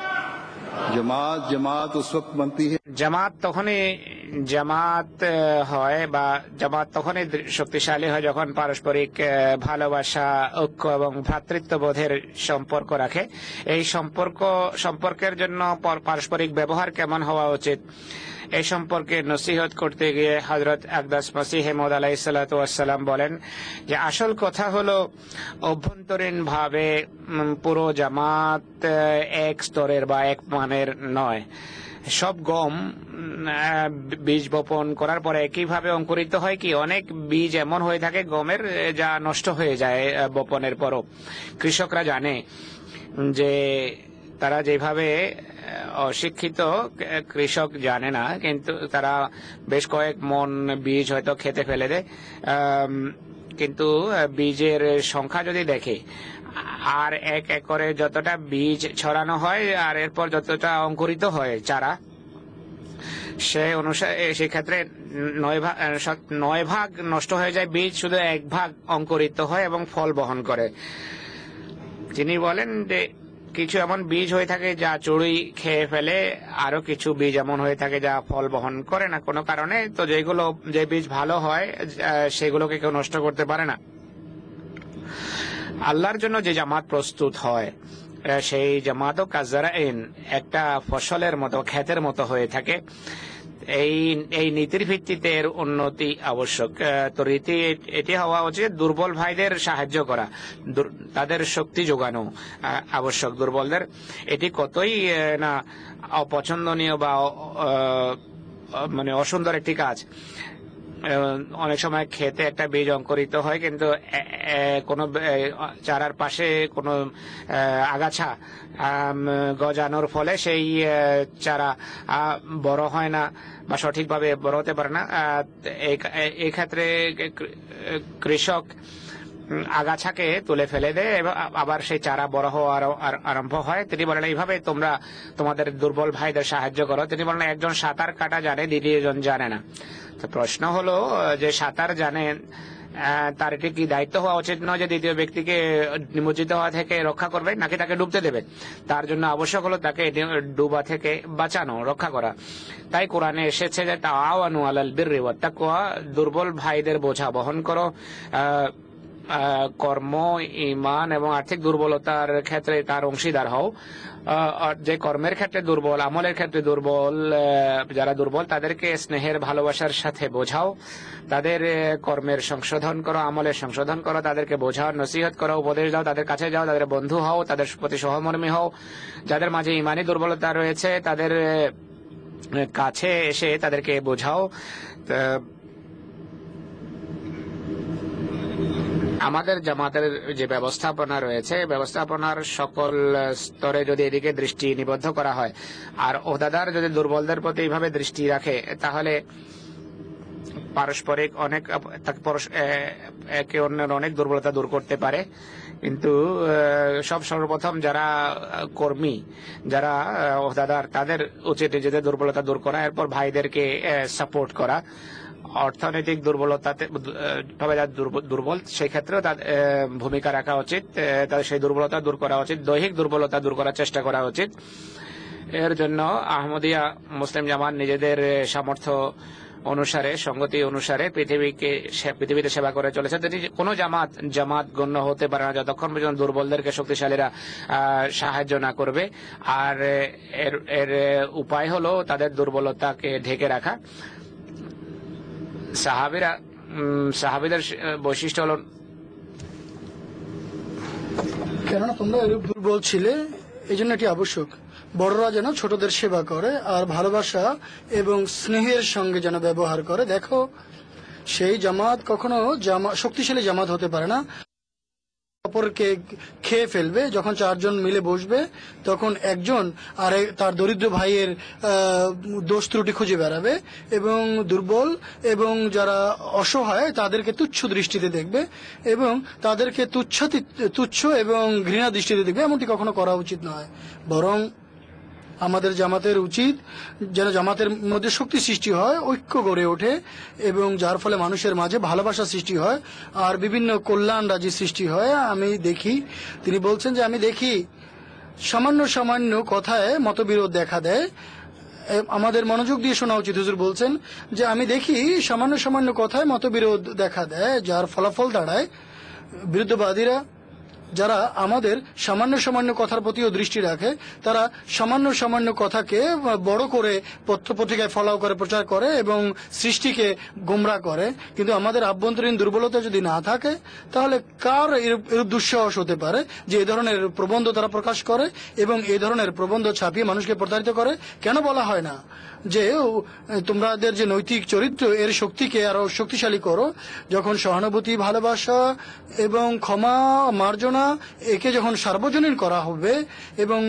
जमात जमात उस वक्त बनती है, জামাত তখনই জামাত হয় বা জামাত তখনই শক্তিশালী হয় যখন পারস্পরিক ভালোবাসা, ঐক্য এবং ভ্রাতৃত্ববোধের সম্পর্ক রাখে। এই সম্পর্ক সম্পর্কের জন্য পারস্পরিক ব্যবহার কেমন হওয়া উচিত, এই সম্পর্কে নসিহত করতে গিয়ে হযরত আকদাস মসিহ মাউদ আলাইহিস সালাতু ওয়াস সালাম বলেন যে আসল কথা হলো অভ্যন্তরীণ ভাবে পুরো জামাত এক স্তরের বা এক মানের নয়। সব গম বীজ বপন করার পরে একইভাবে অঙ্কুরিত হয় কি? অনেক বীজ এমন হয়ে থাকে গমের যা নষ্ট হয়ে যায় বপনের পরও। কৃষকরা জানে যে তারা যেভাবে অশিক্ষিত কৃষক জানে না, কিন্তু তারা বেশ কয়েক মন বীজ হয়তো খেতে ফেলে দেয়, কিন্তু বীজের সংখ্যা যদি দেখে আর এক একরে যতটা বীজ ছড়ানো হয় আর এরপর যতটা অঙ্কুরিত হয় চারা, সে অনুসারে সেক্ষেত্রে নয় ভাগ নয় ভাগ নষ্ট হয়ে যায় বীজ, শুধু এক ভাগ অঙ্কুরিত হয় এবং ফল বহন করে। তিনি বলেন যে কিছু এমন বীজ হয়ে থাকে যা চড়ুই খেয়ে ফেলে, আরো কিছু বীজ এমন হয়ে থাকে যা ফল বহন করে না কোনো কারণে। তো যেগুলো যে বীজ ভালো হয় সেগুলোকে কেউ নষ্ট করতে পারে না। আল্লাহর জন্য যে জামাত প্রস্তুত হয় সেই জামাতও কাজারাইন, একটা ফসলের মতো, ক্ষেতের মতো হয়ে থাকে। এই এই নীতির ভিত্তিতে এর উন্নতি আবশ্যক। তো রীতি এটি হওয়া উচিত দুর্বল ভাইদের সাহায্য করা, তাদের শক্তি যোগানো আবশ্যক দুর্বলদের। এটি কতই না অপছন্দনীয় বা মানে অসুন্দর একটি কাজ। অনেক সময় খেতে একটা বীজ অঙ্কুরিত হয় কিন্তু কোনো চারার পাশে কোনো আগাছা গজানোর ফলে সেই চারা বড় হয় না বা সঠিকভাবে বড় হতে পারে না। এই ক্ষেত্রে কৃষক আগাছাকে তুলে ফেলে দেয় এবং আবার সেই চারা বড় হওয়া আরম্ভ হয়। তিনি বলেন এইভাবে তোমরা তোমাদের দুর্বল ভাইদের সাহায্য করো। তিনি বলেন একজন সাঁতার কাটা জানে, দ্বিতীয়জন জানে না। তো প্রশ্ন হলো যে সাঁতার জানেন, তার এটি কি দায়িত্ব হওয়া উচিত নয় যে দ্বিতীয় ব্যক্তিকে নিমজ্জিত হওয়া থেকে রক্ষা করবে, নাকি তাকে ডুবতে দেবে? তার জন্য আবশ্যক হলো তাকে ডুবা থেকে বাঁচানো, রক্ষা করা। তাই কোরআনে এসেছে যে তাআওয়ানু আলাল বিররি ওয়াত তাকওয়া, দুর্বল ভাইদের বোঝা বহন করো আহ, কর্ম, ঈমান এবং আর্থিক দুর্বলতার ক্ষেত্রে তার অংশীদার হও। আহ, আর যে কর্মের ক্ষেত্রে দুর্বল, আমলের ক্ষেত্রে দুর্বল, আহ, যারা দুর্বল তাদেরকে স্নেহের ভালোবাসার সাথে বোঝাও, তাদের আহ, কর্মের সংশোধন করো, আমলের সংশোধন করো, তাদেরকে বোঝাও, নসিহত করো, উপদেশ দাও, তাদের কাছে যাও, তাদের বন্ধু হও, তাদের প্রতি সহমর্মী হও। যাদের মাঝে ইমানি দুর্বলতা রয়েছে তাদের আহ, কাছে এসে তাদেরকে বোঝাও। আহ, আমাদের জামাতের যে ব্যবস্থাপনা রয়েছে, ব্যবস্থাপনার সকল স্তরে যদি এদিকে দৃষ্টি নিবদ্ধ করা হয় আর ওহদাদার যদি দুর্বলদের প্রতি এইভাবে দৃষ্টি রাখে, তাহলে পারস্পরিক অনেক একে অন্যের অনেক দুর্বলতা দূর করতে পারে। কিন্তু সব সর্বপ্রথম যারা কর্মী, যারা ওহদাদার, তাদের উচিত নিজেদের দুর্বলতা দূর করা, এরপর ভাইদেরকে সাপোর্ট করা। অর্থনৈতিক দুর্বলতাতে তবে যারা দুর্বল সেই ক্ষেত্রেও তাদের ভূমিকা রাখা উচিত, তাদের সেই দুর্বলতা দূর করা উচিত, দৈহিক দুর্বলতা দূর করার চেষ্টা করা উচিত। এর জন্য আহমদিয়া মুসলিম জামাত নিজেদের সামর্থ্য অনুসারে, সংগতি অনুসারে পৃথিবীকে পৃথিবীতে সেবা করে চলেছে। কোন জামাত জামাত গণ্য হতে পারে না যতক্ষণ পর্যন্ত দুর্বলদেরকে শক্তিশালীরা সাহায্য না করবে। আর এর এর উপায় হলো তাদের দুর্বলতাকে ঢেকে রাখা। সাহাবীরা সাহাবীদের বৈশিষ্ট্য হল, কেননা তোমরা এরূপ দুর্বল ছিলে, এই জন্য এটি আবশ্যক। বড়রা যেন ছোটদের সেবা করে আর ভালোবাসা এবং স্নেহের সঙ্গে যেন ব্যবহার করে। দেখো, সেই জামাত কখনো জামা শক্তিশালী জামাত হতে পারে না, অপরকে খেয়ে ফেলবে। যখন চারজন মিলে বসবে তখন একজন আর তার দরিদ্র ভাইয়ের দোষ ত্রুটি খুঁজে বেড়াবে এবং দুর্বল এবং যারা অসহায় তাদেরকে তুচ্ছ দৃষ্টিতে দেখবে এবং তাদেরকে তুচ্ছ তুচ্ছ এবং ঘৃণা দৃষ্টিতে দেখবে। এমনটি কখনো করা উচিত নয়। বরং আমাদের জামাতের উচিত যেন জামাতের মধ্যে শক্তি সৃষ্টি হয়, ঐক্য গড়ে ওঠে এবং যার ফলে মানুষের মাঝে ভালোবাসা সৃষ্টি হয় আর বিভিন্ন কল্যাণ রাজি সৃষ্টি হয়। আমি দেখি, তিনি বলছেন যে আমি দেখি সামান্য সামান্য কথায় মতবিরোধ দেখা দেয়। আমাদের মনোযোগ দিয়ে শোনা উচিত। হুজুর বলছেন যে আমি দেখি সামান্য সামান্য কথায় মতবিরোধ দেখা দেয়, যার ফলাফল দাঁড়ায় বিরুদ্ধবাদীরা যারা আমাদের সামান্য সামান্য কথার প্রতিও দৃষ্টি রাখে, তারা সামান্য সামান্য কথাকে বড় করে পত্রপত্রিকায় ফলাও করে প্রচার করে এবং সৃষ্টিকে গোমরা করে। কিন্তু আমাদের আভ্যন্তরীণ দুর্বলতা যদি না থাকে তাহলে কার এরূপ দুঃসাহস হতে পারে যে এ ধরনের প্রবন্ধ তারা প্রকাশ করে এবং এ ধরনের প্রবন্ধ ছাপিয়ে মানুষকে প্রতারিত করে? কেন বলা হয় না যে তোমাদের যে নৈতিক চরিত্র এর শক্তিকে আরো শক্তিশালী করো? যখন সহানুভূতি, ভালোবাসা এবং ক্ষমা, মার্জনা একে যখন সার্বজনীন করা হবে এবং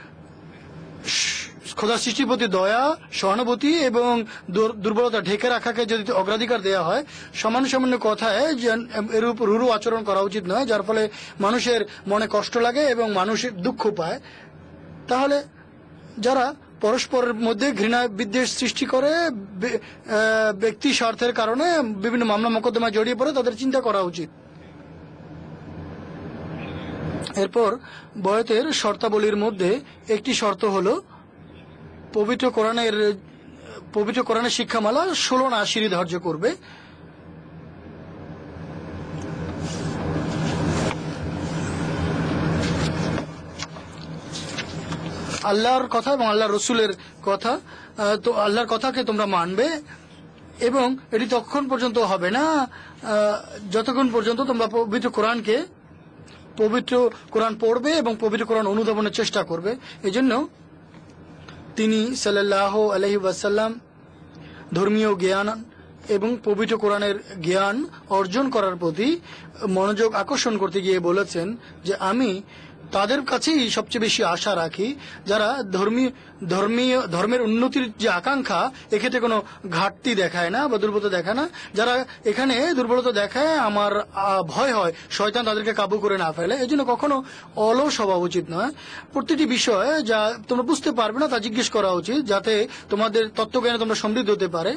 খোদা সৃষ্টির প্রতি দয়া, সহানুভূতি এবং দুর্বলতা ঢেকে রাখাকে যদি অগ্রাধিকার দেওয়া হয়, সামান্য সামান্য কথায় এরূপ রুরু আচরণ করা উচিত নয় যার ফলে মানুষের মনে কষ্ট লাগে এবং মানুষের দুঃখ পায়। তাহলে যারা পরস্পরের মধ্যে ঘৃণা বিদ্বেষ সৃষ্টি করে, ব্যক্তি স্বার্থের কারণে বিভিন্ন মামলা মোকদ্দমায় জড়িয়ে পড়ে, তাদের চিন্তা করা উচিত। এরপর বয়াতের শর্তাবলীর মধ্যে একটি শর্ত হলো পবিত্র কোরআনের পবিত্র কোরআনের শিক্ষামালা ষোলো না সিঁড়ি ধার্য করবে। আল্লাহর কথা এবং আল্লাহ রসুলের কথা, তো আল্লাহর কথাকে তোমরা মানবে এবং এটি ততক্ষণ পর্যন্ত হবে না যতক্ষণ পর্যন্ত তোমরা পবিত্র কোরআনকে পবিত্র কোরআন পড়বে এবং পবিত্র কোরআন অনুধাবনের চেষ্টা করবে। এই জন্য তিনি সাল্লাল্লাহু আলাইহি ওয়াসাল্লাম ধর্মীয় জ্ঞান এবং পবিত্র কোরআনের জ্ঞান অর্জন করার প্রতি মনোযোগ আকর্ষণ করতে গিয়ে বলেছেন যে আমি তাদের কাছেই সবচেয়ে বেশি আশা রাখি যারা ধর্মীয় ধর্মীয় ধর্মের উন্নতির যে আকাঙ্ক্ষা এক্ষেত্রে কোনো ঘাটতি দেখায় না বা দুর্বলতা দেখায় না। যারা এখানে দুর্বলতা দেখায় আমার ভয় হয় শয়তান তাদেরকে কাবু করে না ফেলে। এই জন্য কখনো অলস হওয়া উচিত নয়। প্রতিটি বিষয় যা তোমরা বুঝতে পারবে না তা জিজ্ঞেস করা উচিত, যাতে তোমাদের তত্ত্বজ্ঞানে তোমরা সমৃদ্ধ হতে পারে।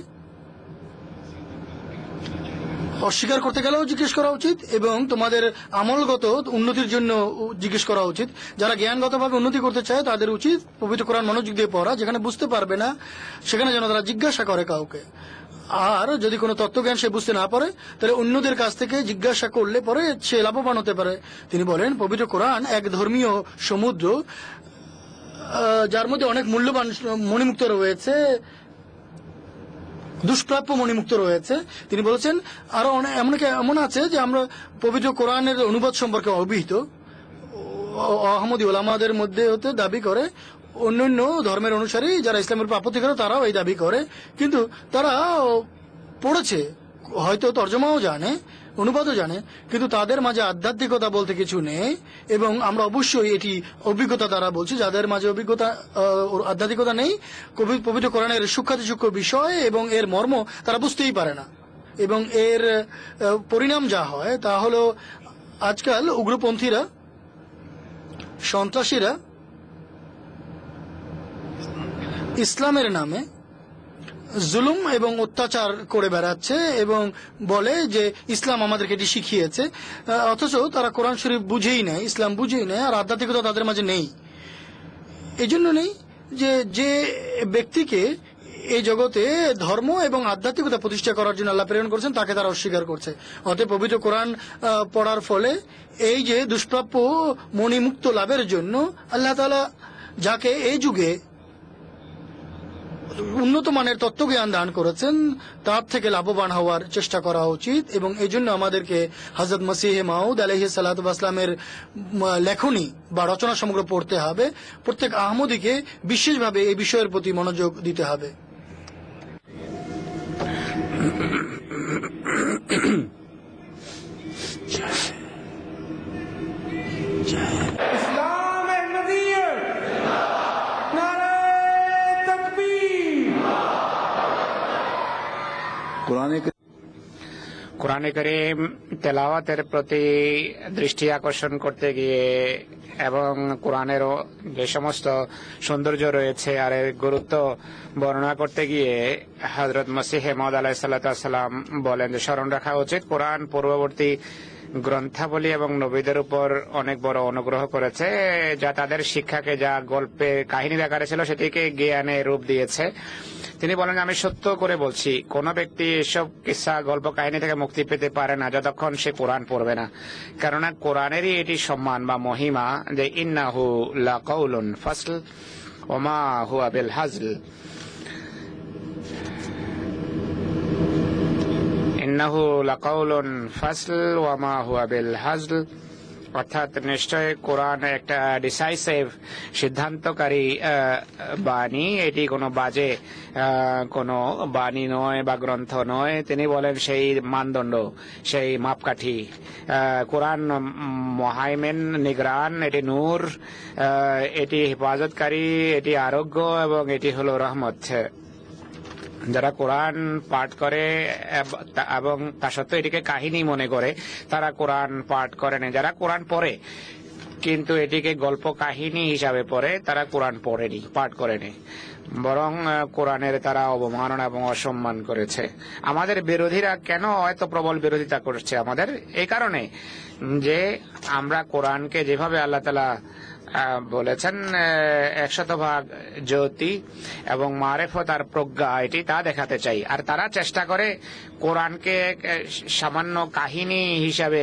অস্বীকার করতে গেলেও জিজ্ঞেস করা উচিত এবং তোমাদের আমলগত উন্নতির জন্য জিজ্ঞেস করা উচিত। যারা জ্ঞানগতভাবে উন্নতি করতে চায় তাদের উচিত পবিত্র কোরআন মনোযোগ দিয়ে পড়া। যেখানে বুঝতে পারবে না সেখানে যেন তারা জিজ্ঞাসা করে কাউকে। আর যদি কোনো তত্ত্বজ্ঞান সে বুঝতে না পারে তাহলে অন্যদের কাছ থেকে জিজ্ঞাসা করলে পরে সে লাভবান হতে পারে। তিনি বলেন পবিত্র কোরআন এক ধর্মীয় সমুদ্র, যার মধ্যে অনেক মূল্যবান মণিমুক্ত রয়েছে, দুষ্প্রাপ্য মণিমুক্ত রয়েছে। তিনি বলেছেন আরো অনেক এমন এমন আছে যে আমরা পবিত্র কোরআনের অনুবাদ সম্পর্কে অবহিত। আহমদী ওলামাদের মধ্যে হতে দাবি করে, অন্যান্য ধর্মের অনুসারী যারা ইসলামের উপর আপত্তি করে তারাও এই দাবি করে, কিন্তু তারা পড়েছে, হয়তো তর্জমাও জানে, অনুবাদও জানে, কিন্তু তাদের মাঝে আধ্যাত্মিকতা বলতে কিছু নেই। এবং আমরা অবশ্যই এটি অভিজ্ঞতা দ্বারা বলছি, যাদের মাঝে অভিজ্ঞতা আধ্যাত্মিকতা নেই, পবিত্র কোরআনের সূক্ষ্মাতি সূক্ষ্ম বিষয় এবং এর মর্ম তারা বুঝতেই পারে না। এবং এর পরিণাম যা হয় তা হলো আজকাল উগ্রপন্থীরা, সন্ত্রাসীরা ইসলামের নামে জুলুম এবং অত্যাচার করে বেড়াচ্ছে এবং বলে যে ইসলাম আমাদেরকে এটি শিখিয়েছে, অথচ তারা কোরআন শরীফ বুঝেই নেয়, ইসলাম বুঝেই নেয়, আর আধ্যাত্মিকতা তাদের মাঝে নেই। এই জন্য নেই যে যে ব্যক্তিকে এই জগতে ধর্ম এবং আধ্যাত্মিকতা প্রতিষ্ঠা করার জন্য আল্লাহ প্রেরণ করছেন তাকে তারা অস্বীকার করছে। অতএব পবিত্র কোরআন পড়ার ফলে এই যে দুষ্প্রাপ্য মণিমুক্ত লাভের জন্য আল্লাহ তাআলা যাকে এই যুগে উন্নত মানের তত্ত্বজ্ঞান দান করেছেন তার থেকে লাভবান হওয়ার চেষ্টা করা উচিত। এবং এই জন্য আমাদেরকে হযরত মসিহে মাউদ আলাইহিস সালাতু ওয়াস সালামের লেখনী বা রচনা সমগ্র পড়তে হবে। প্রত্যেক আহমদীকে বিশেষভাবে এই বিষয়ের প্রতি মনোযোগ দিতে হবে। কোরআনে কারীম তেলাওয়াতের প্রতি দৃষ্টি আকর্ষণ করতে গিয়ে এবং কোরআনেরও যে সমস্ত সৌন্দর্য রয়েছে আর এর গুরুত্ব বর্ণনা করতে গিয়ে হযরত মসিহে মাউদ আলাইহিস সালাতু ওয়াস সালাম বলেন যে স্মরণ রাখা উচিত কোরআন পূর্ববর্তী গ্রন্থাবলী এবং নবীদের উপর অনেক বড় অনুগ্রহ করেছে, যা তাদের শিক্ষাকে যা গল্পে কাহিনীর আকারে ছিল সেটিকে জ্ঞানে রূপ দিয়েছে। তিনি বলেন আমি সত্য করে বলছি কোন ব্যক্তি এসব কিসসা গল্প কাহিনী থেকে মুক্তি পেতে পারে না যতক্ষণ সে কোরআন পড়বে না, কেননা কোরআনেরই এটি সম্মান বা মহিমা যে ইন্নাহু লাকাউলুন ফাসল ওমা হুয়া বিল হাজল, ইন্নাহু লাকাউলুন ফাসল ওমা হুয়া বিল হাজল, অর্থাৎ নিশ্চয় কোরআন একটা ডিসাইসিভ সিদ্ধান্তকারী বাণী, এটি কোনো বাজে কোনো বাণী নয় বা গ্রন্থ নয়। তিনি বলেন সেই মানদণ্ড, সেই মাপকাঠি কোরআন মুহাইমিন, নিগরান, এটি নূর, এটি হেফাজতকারী, এটি আরোগ্য এবং এটি হলো রহমত। যারা কোরআন পাঠ করে এবং তা সত্ত্বেও এটিকে কাহিনী মনে করে তারা কোরআন পাঠ করে না। যারা কোরআন পড়ে কিন্তু এটিকে গল্প কাহিনী হিসাবে পড়ে তারা কোরআন পড়েনি, পাঠ করেনি, বরং কোরআনের তারা অবমাননা এবং অসম্মান করেছে। আমাদের বিরোধীরা কেন এত প্রবল বিরোধিতা করছে? আমাদের এই কারণে যে আমরা কোরআনকে যেভাবে আল্লাহ তাআলা বলেছেন একশত ভাগ জ্যোতি এবং মারেফত আর প্রজ্ঞা এটি তা দেখাতে চাই, আর তারা চেষ্টা করে কোরআনকে সামান্য কাহিনী হিসাবে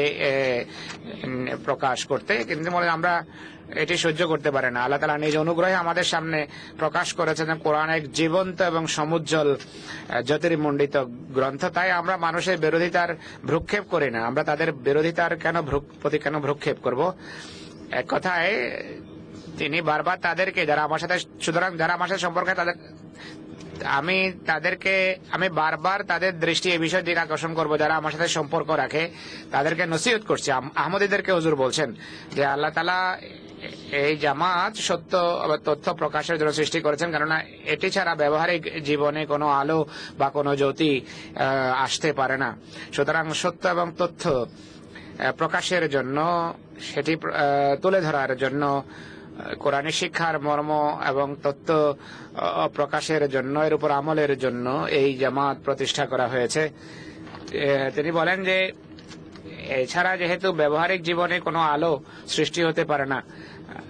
প্রকাশ করতে, কিন্তু বলে আমরা এটি সহ্য করতে পারে না। আল্লাহ তাআলা নিজ অনুগ্রহে আমাদের সামনে প্রকাশ করেছেন কোরআন এক জীবন্ত এবং সমুজ্জ্বল জ্যোতির্মণ্ডিত গ্রন্থ। তাই আমরা মানুষের বিরোধিতার ভ্রুক্ষেপ করি না। আমরা তাদের বিরোধিতার কেন প্রতি কেন ভ্রুক্ষেপ করব? এক কথায় তিনি বারবার তাদেরকে যারা আমার সাথে, সুতরাং যারা আমার সাথে সম্পর্কে তাদের আমি তাদেরকে আমি বারবার তাদের দৃষ্টি এই বিষয়ের দিকে আকর্ষণ করব যারা আমার সাথে সম্পর্ক রাখে, তাদেরকে নসিহত করছি। আহমদীদেরকে হুজুর বলছেন যে আল্লাহ তাআলা এই জামাত সত্য তথ্য প্রকাশের জন্য সৃষ্টি করেছেন, কেননা এটি ছাড়া ব্যবহারিক জীবনে কোনো আলো বা কোনো জ্যোতি আসতে পারে না। সুতরাং সত্য এবং তথ্য প্রকাশের জন্য, সেটি তুলে ধরার জন্য, কোরআনী শিক্ষার মর্ম এবং তথ্য প্রকাশের জন্য, এর উপর আমলের জন্য এই জামাত প্রতিষ্ঠা করা হয়েছে। তিনি বলেন যে এছাড়া যেহেতু ব্যবহারিক জীবনে কোনো আলো সৃষ্টি হতে পারে না,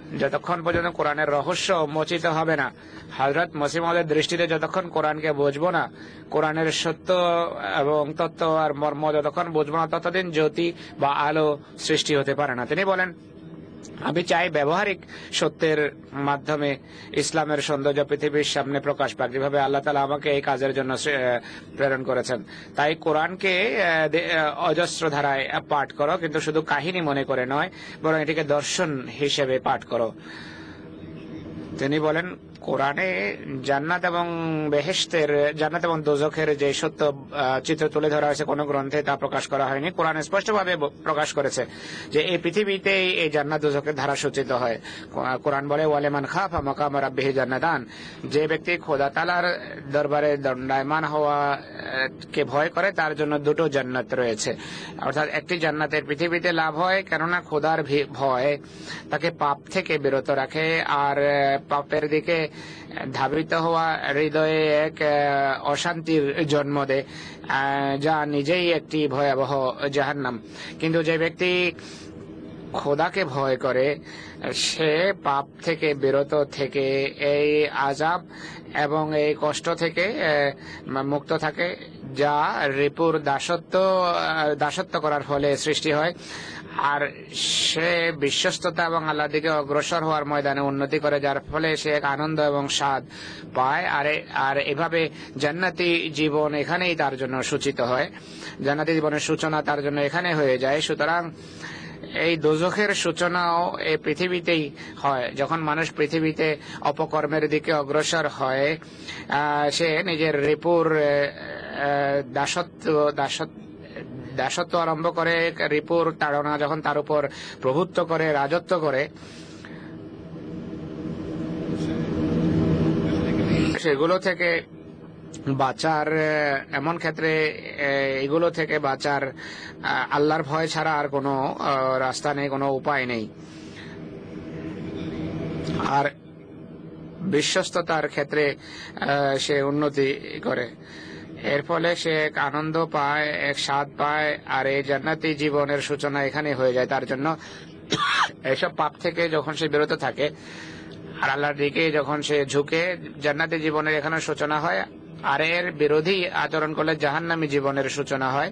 যতক্ষণ পর্যন্ত কোরআনের রহস্য উন্মোচিত হবে না, হযরত মসিহ মাউদের দৃষ্টিতে যতক্ষণ কোরআনকে বুঝবো না, কোরআনের সত্য এবং তত্ত্ব আর মর্ম যতক্ষণ বুঝবো না, ততদিন জ্যোতি বা আলো সৃষ্টি হতে পারে না। তিনি বলেন, আমি চাই ব্যবহারিক সত্যের মাধ্যমে ইসলামের সৌন্দর্য পৃথিবীর সামনে প্রকাশ পাক, যেভাবে আল্লাহ তাআলা আমাকে এই কাজের জন্য প্রেরণ করেছেন। তাই কোরআনকে অজস্র ধারায় পাঠ করো, কিন্তু শুধু কাহিনী মনে করে নয়, বরং এটিকে দর্শন হিসেবে পাঠ করো। তিনি বলেন, কোরআনে জান্নাত এবং বেহেশতের, জান্নাত এবং দোজখের যে সত্য চিত্র তুলে ধরা হয়েছে কোনো গ্রন্থে তা প্রকাশ করা হয়নি। কোরআন স্পষ্টভাবে প্রকাশ করেছে যে এই পৃথিবীতেই এই জান্নাত দোজখের ধারা সূচিত হয়। কোরআন বলে, ওয়ালিমান খাফা মাকাম রাব্বিহি জান্নাতান, যে ব্যক্তি খোদা তাআলার দরবারে দণ্ডায়মান হওয়া কে ভয় করে তার জন্য দুটো জান্নাত রয়েছে। অর্থাৎ একটি জান্নাতের পৃথিবীতে লাভ হয়, কেননা খোদার ভয় তাকে পাপ থেকে বিরত রাখে, আর পাপের দিকে ধাবিত হওয়া হৃদয়ে এক অশান্তির জন্ম দেয়, যা নিজেই একটি ভয়াবহ জাহান্নাম। কিন্তু যে ব্যক্তি খোদাকে ভয় করে, সে পাপ থেকে বিরত থেকে এই আযাব এবং এই কষ্ট থেকে মুক্ত থাকে, যা রিপুর দাসত্ব দাসত্ব করার ফলে সৃষ্টি হয়। আর সে বিশ্বস্ততা এবং আল্লাহর দিকে অগ্রসর হওয়ার ময়দানে উন্নতি করে, যার ফলে সে এক আনন্দ এবং স্বাদ পায়। আর আর এভাবে জান্নাতি জীবন এখানেই তার জন্য সূচিত হয়, জান্নাতি জীবনের সূচনা তার জন্য এখানে হয়ে যায়। সুতরাং এই দোজখের সূচনাও এই পৃথিবীতেই হয়। যখন মানুষ পৃথিবীতে অপকর্মের দিকে অগ্রসর হয়, সে নিজের রিপুর দাসত্ব দাসত্ব দাসত্ব আরম্ভ করে, রিপুর তাড়না যখন তার উপর প্রভুত্ব করে, রাজত্ব করে, সেগুলো থেকে বাঁচার, এমন ক্ষেত্রে এগুলো থেকে বাঁচার আল্লাহর ভয় ছাড়া আর কোনো রাস্তা নেই, কোনো উপায় নেই। আর বিশ্বস্ততার ক্ষেত্রে সে উন্নতি করে, এর ফলে সে এক আনন্দ পায়, এক স্বাদ পায়, আর এই জান্নাতি জীবনের সূচনা এখানে হয়ে যায় তার জন্য। এইসব পাপ থেকে যখন সে বিরত থাকে আর আল্লাহর দিকে যখন সে ঝুঁকে, জান্নাতি জীবনের এখানে সূচনা হয়। আর এর বিরোধী আচরণ করলে জাহান্নামী জীবনের সূচনা হয়।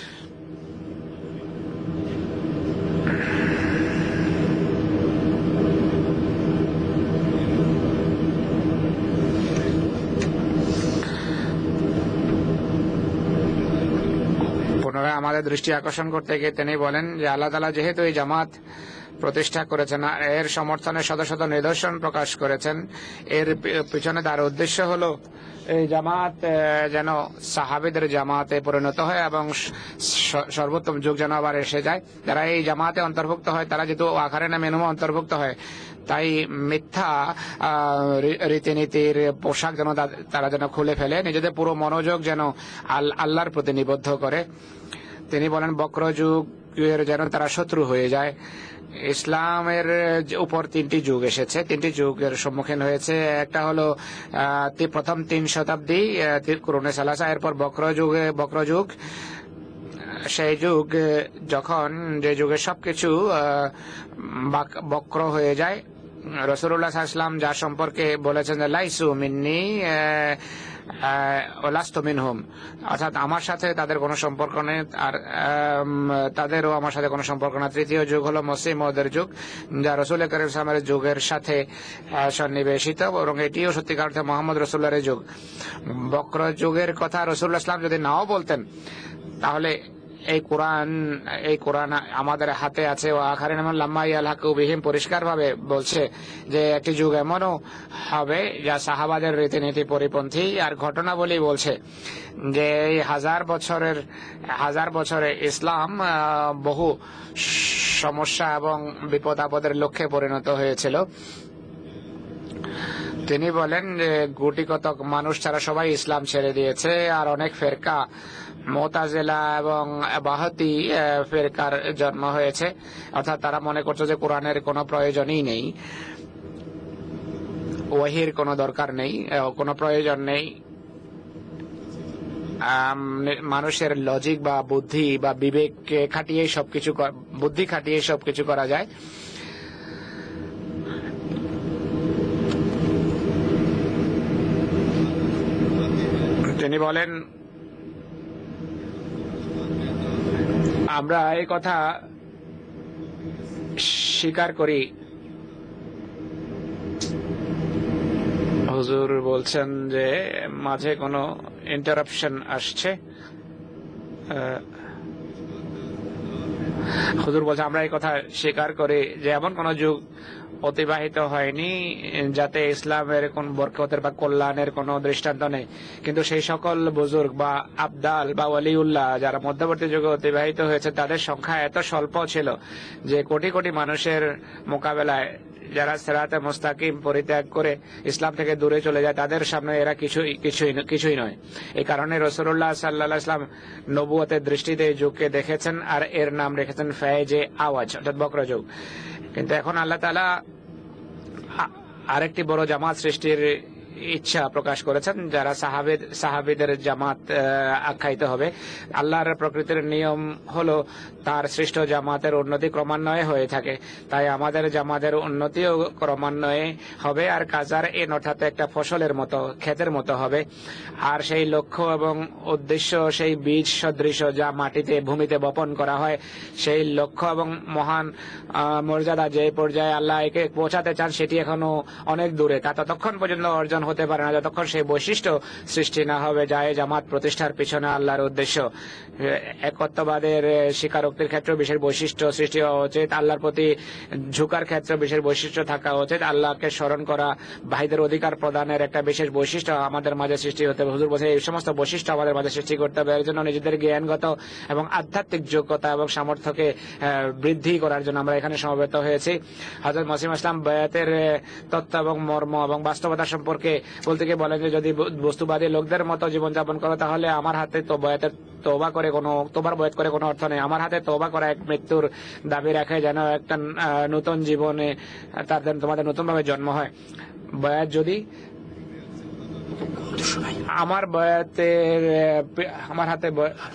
পুনরায় আমাদের দৃষ্টি আকর্ষণ করতে গিয়ে তিনি বলেন যে আল্লাহ তাআলা যেহেতু এই জামাত প্রতিষ্ঠা করেছেন, এর সমর্থনে শত শত নিদর্শন প্রকাশ করেছেন, এর পিছনে তার উদ্দেশ্য হলো এই জামাত যেন সাহাবীদের জামাতে পরিণত হয় এবং সর্বোত্তম যুগ যেন আবার এসে যায়। যারা এই জামাতে অন্তর্ভুক্ত হয় তারা যেহেতু আখারেনা মেনুমে অন্তর্ভুক্ত হয়, তাই মিথ্যা রীতিনীতির পোশাক যেন তারা যেন খুলে ফেলে, নিজেদের পুরো মনোযোগ যেন আল্লাহর প্রতি নিবদ্ধ করে। তিনি বলেন, বক্র যুগের যেন তারা শত্রু হয়ে যায়। ইসলামের উপর তিনটি যুগ এসেছে, তিনটি যুগের সম্মুখীন হয়েছে। একটা হলো প্রথম তিন শতাব্দী কুরুনে সালাসা, এরপর বক্র যুগে বক্র যুগ, সেই যুগ যখন যে যুগে সবকিছু বক্র হয়ে যায়। রাসূলুল্লাহ সাল্লাল্লাহু আলাইহি ওয়াসাল্লাম যার সম্পর্কে বলেছেন যে লাইসু মিন্নি লাস্তু মিনহুম, অর্থাৎ আমার সাথে তাদের কোনো সম্পর্ক নেই আর তাদেরও আমার সাথে কোনো সম্পর্ক না। তৃতীয় যুগ হলো মসিহ মউদের যুগ, যা রাসূল করিম সাল্লাল্লাহু আলাইহি ওয়াসাল্লামের যুগের সাথে সন্নিবেশিত, এবং এটিও সত্যিকার অর্থে মুহাম্মদ রাসূলুল্লাহর যুগ। বক্র যুগের কথা রাসূলুল্লাহ সাল্লাল্লাহু আলাইহি ওয়াসাল্লাম যদি নাও বলতেন, তাহলে এই কোরআন এই কোরআন আমাদের হাতে আছে। ও আখারিন লাম্মা ইয়ালহাকু বিহিম পরিষ্কার ভাবে বলছে যে একটি যুগ এমনও হবে যা সাহাবাদের রীতিনীতি পরিপন্থী। আর ঘটনাবলী বলছে যে এই হাজার বছরের হাজার বছরে ইসলাম বহু সমস্যা এবং বিপদ আপদের লক্ষ্যে পরিণত হয়েছিল। তিনি বলেন যে গুটি কতক মানুষ ছাড়া সবাই ইসলাম ছেড়ে দিয়েছে, আর অনেক ফেরকা মুতাজিলা এবং বাহাতি ফেরকার জন্ম হয়েছে, অর্থাৎ তারা মনে করছে যে কোরআনের কোনো প্রয়োজনই নেই, ওয়াহির কোনো দরকার নেই, কোনো প্রয়োজন নেই, মানুষের লজিক বা বুদ্ধি বা বিবেককে খাটিয়ে সবকিছু বুদ্ধি খাটিয়ে সবকিছু করা যায়। তিনি বলেন, আমরা এই কথা স্বীকার করি। হুজুর বলছেন যে মাঝে কোনো ইন্টারাপশন আসছে। হুজুর বলছে আমরা এই কথা স্বীকার করি যে এমন কোন যুগ অতিবাহিত হয়নি যাতে ইসলামের কোন বরকতের বা কল্যাণের কোন দৃষ্টান্ত নেই, কিন্তু সেই সকল বুজুর্গ বা আবদাল বা ওয়ালিউল্লাহ যারা মধ্যবর্তী যুগে অতিবাহিত হয়েছে তাদের সংখ্যা এত স্বল্প ছিল যে কোটি কোটি মানুষের মোকাবেলায় যারা সিরাতে মুস্তাকিম পরিত্যাগ করে ইসলাম থেকে দূরে চলে যায় তাদের সামনে এরা কিছুই কিছুই কিছুই নয়। এই কারণে রাসূলুল্লাহ সাল্লাল্লাহু আলাইহি ওয়াসাল্লাম নবুয়তের দৃষ্টিতে এই যুগকে দেখেছেন আর এর নাম রেখেছেন ফায়েজে আওয়াজ, অর্থাৎ বকরা যুগ। কিন্তু এখন আল্লাহ তাআলা আরেকটি বড় জামাত সৃষ্টির ইচ্ছা প্রকাশ করেছেন যারা সাহাবে সাহাবিদের জামাত আখ্যায়িত হবে। আল্লাহর প্রকৃতির নিয়ম হলো তার সৃষ্ট জামাতের উন্নতি ক্রমান্বয়ে হয়ে থাকে, তাই আমাদের জামাতের উন্নতিও ক্রমান্বয়ে হবে। আর কাজার এন অর্থাৎ একটা ফসলের মতো, ক্ষেতের মতো হবে। আর সেই লক্ষ্য এবং উদ্দেশ্য সেই বীজ সদৃশ যা মাটিতে ভূমিতে বপন করা হয়, সেই লক্ষ্য এবং মহান মর্যাদা যে পর্যায়ে আল্লাহ একে পৌঁছাতে চান সেটি এখনো অনেক দূরে। তা ততক্ষণ পর্যন্ত অর্জন হতে পারে না যতক্ষণ সেই বৈশিষ্ট্য সৃষ্টি না হবে যা এই জামাত প্রতিষ্ঠার পিছনে আল্লাহর উদ্দেশ্য। একত্ববাদের স্বীকারোক্তির ক্ষেত্রে বিশেষ বৈশিষ্ট্য সৃষ্টি হওয়া উচিত, আল্লাহর প্রতি ঝুঁকার ক্ষেত্রে বিশেষ বৈশিষ্ট্য থাকা উচিত, আল্লাহকে স্মরণ করা, ভাইদের অধিকার প্রদানের একটা বিশেষ বৈশিষ্ট্য আমাদের মাঝে সৃষ্টি হতে হবে। হুজুর বলছেন এই সমস্ত বৈশিষ্ট্য আমাদের মাঝে সৃষ্টি করতে হবে। এর জন্য নিজেদের জ্ঞানগত এবং আধ্যাত্মিক যোগ্যতা এবং সামর্থ্যকে বৃদ্ধি করার জন্য আমরা এখানে সমবেত হয়েছি। হযরত মসিহ ইসলাম বায়াতের তত্ত্ব এবং মর্ম এবং বাস্তবতা সম্পর্কে বলতে গিয়ে বলেন যে যদি বস্তুবাদী লোকদের মতো জীবনযাপন করো তাহলে আমার হাতে তো বয়াতের তওবা করে কোনো তোবার বয়াত করে কোনো অর্থ নেই। আমার হাতে তওবা করা এক মৃত্যুর দাবি রাখে যেন একটা নতুন জীবনে তাদের তোমাদের নতুন ভাবে জন্ম হয়। বয়াত যদি আমার বয়াতের আমার হাতে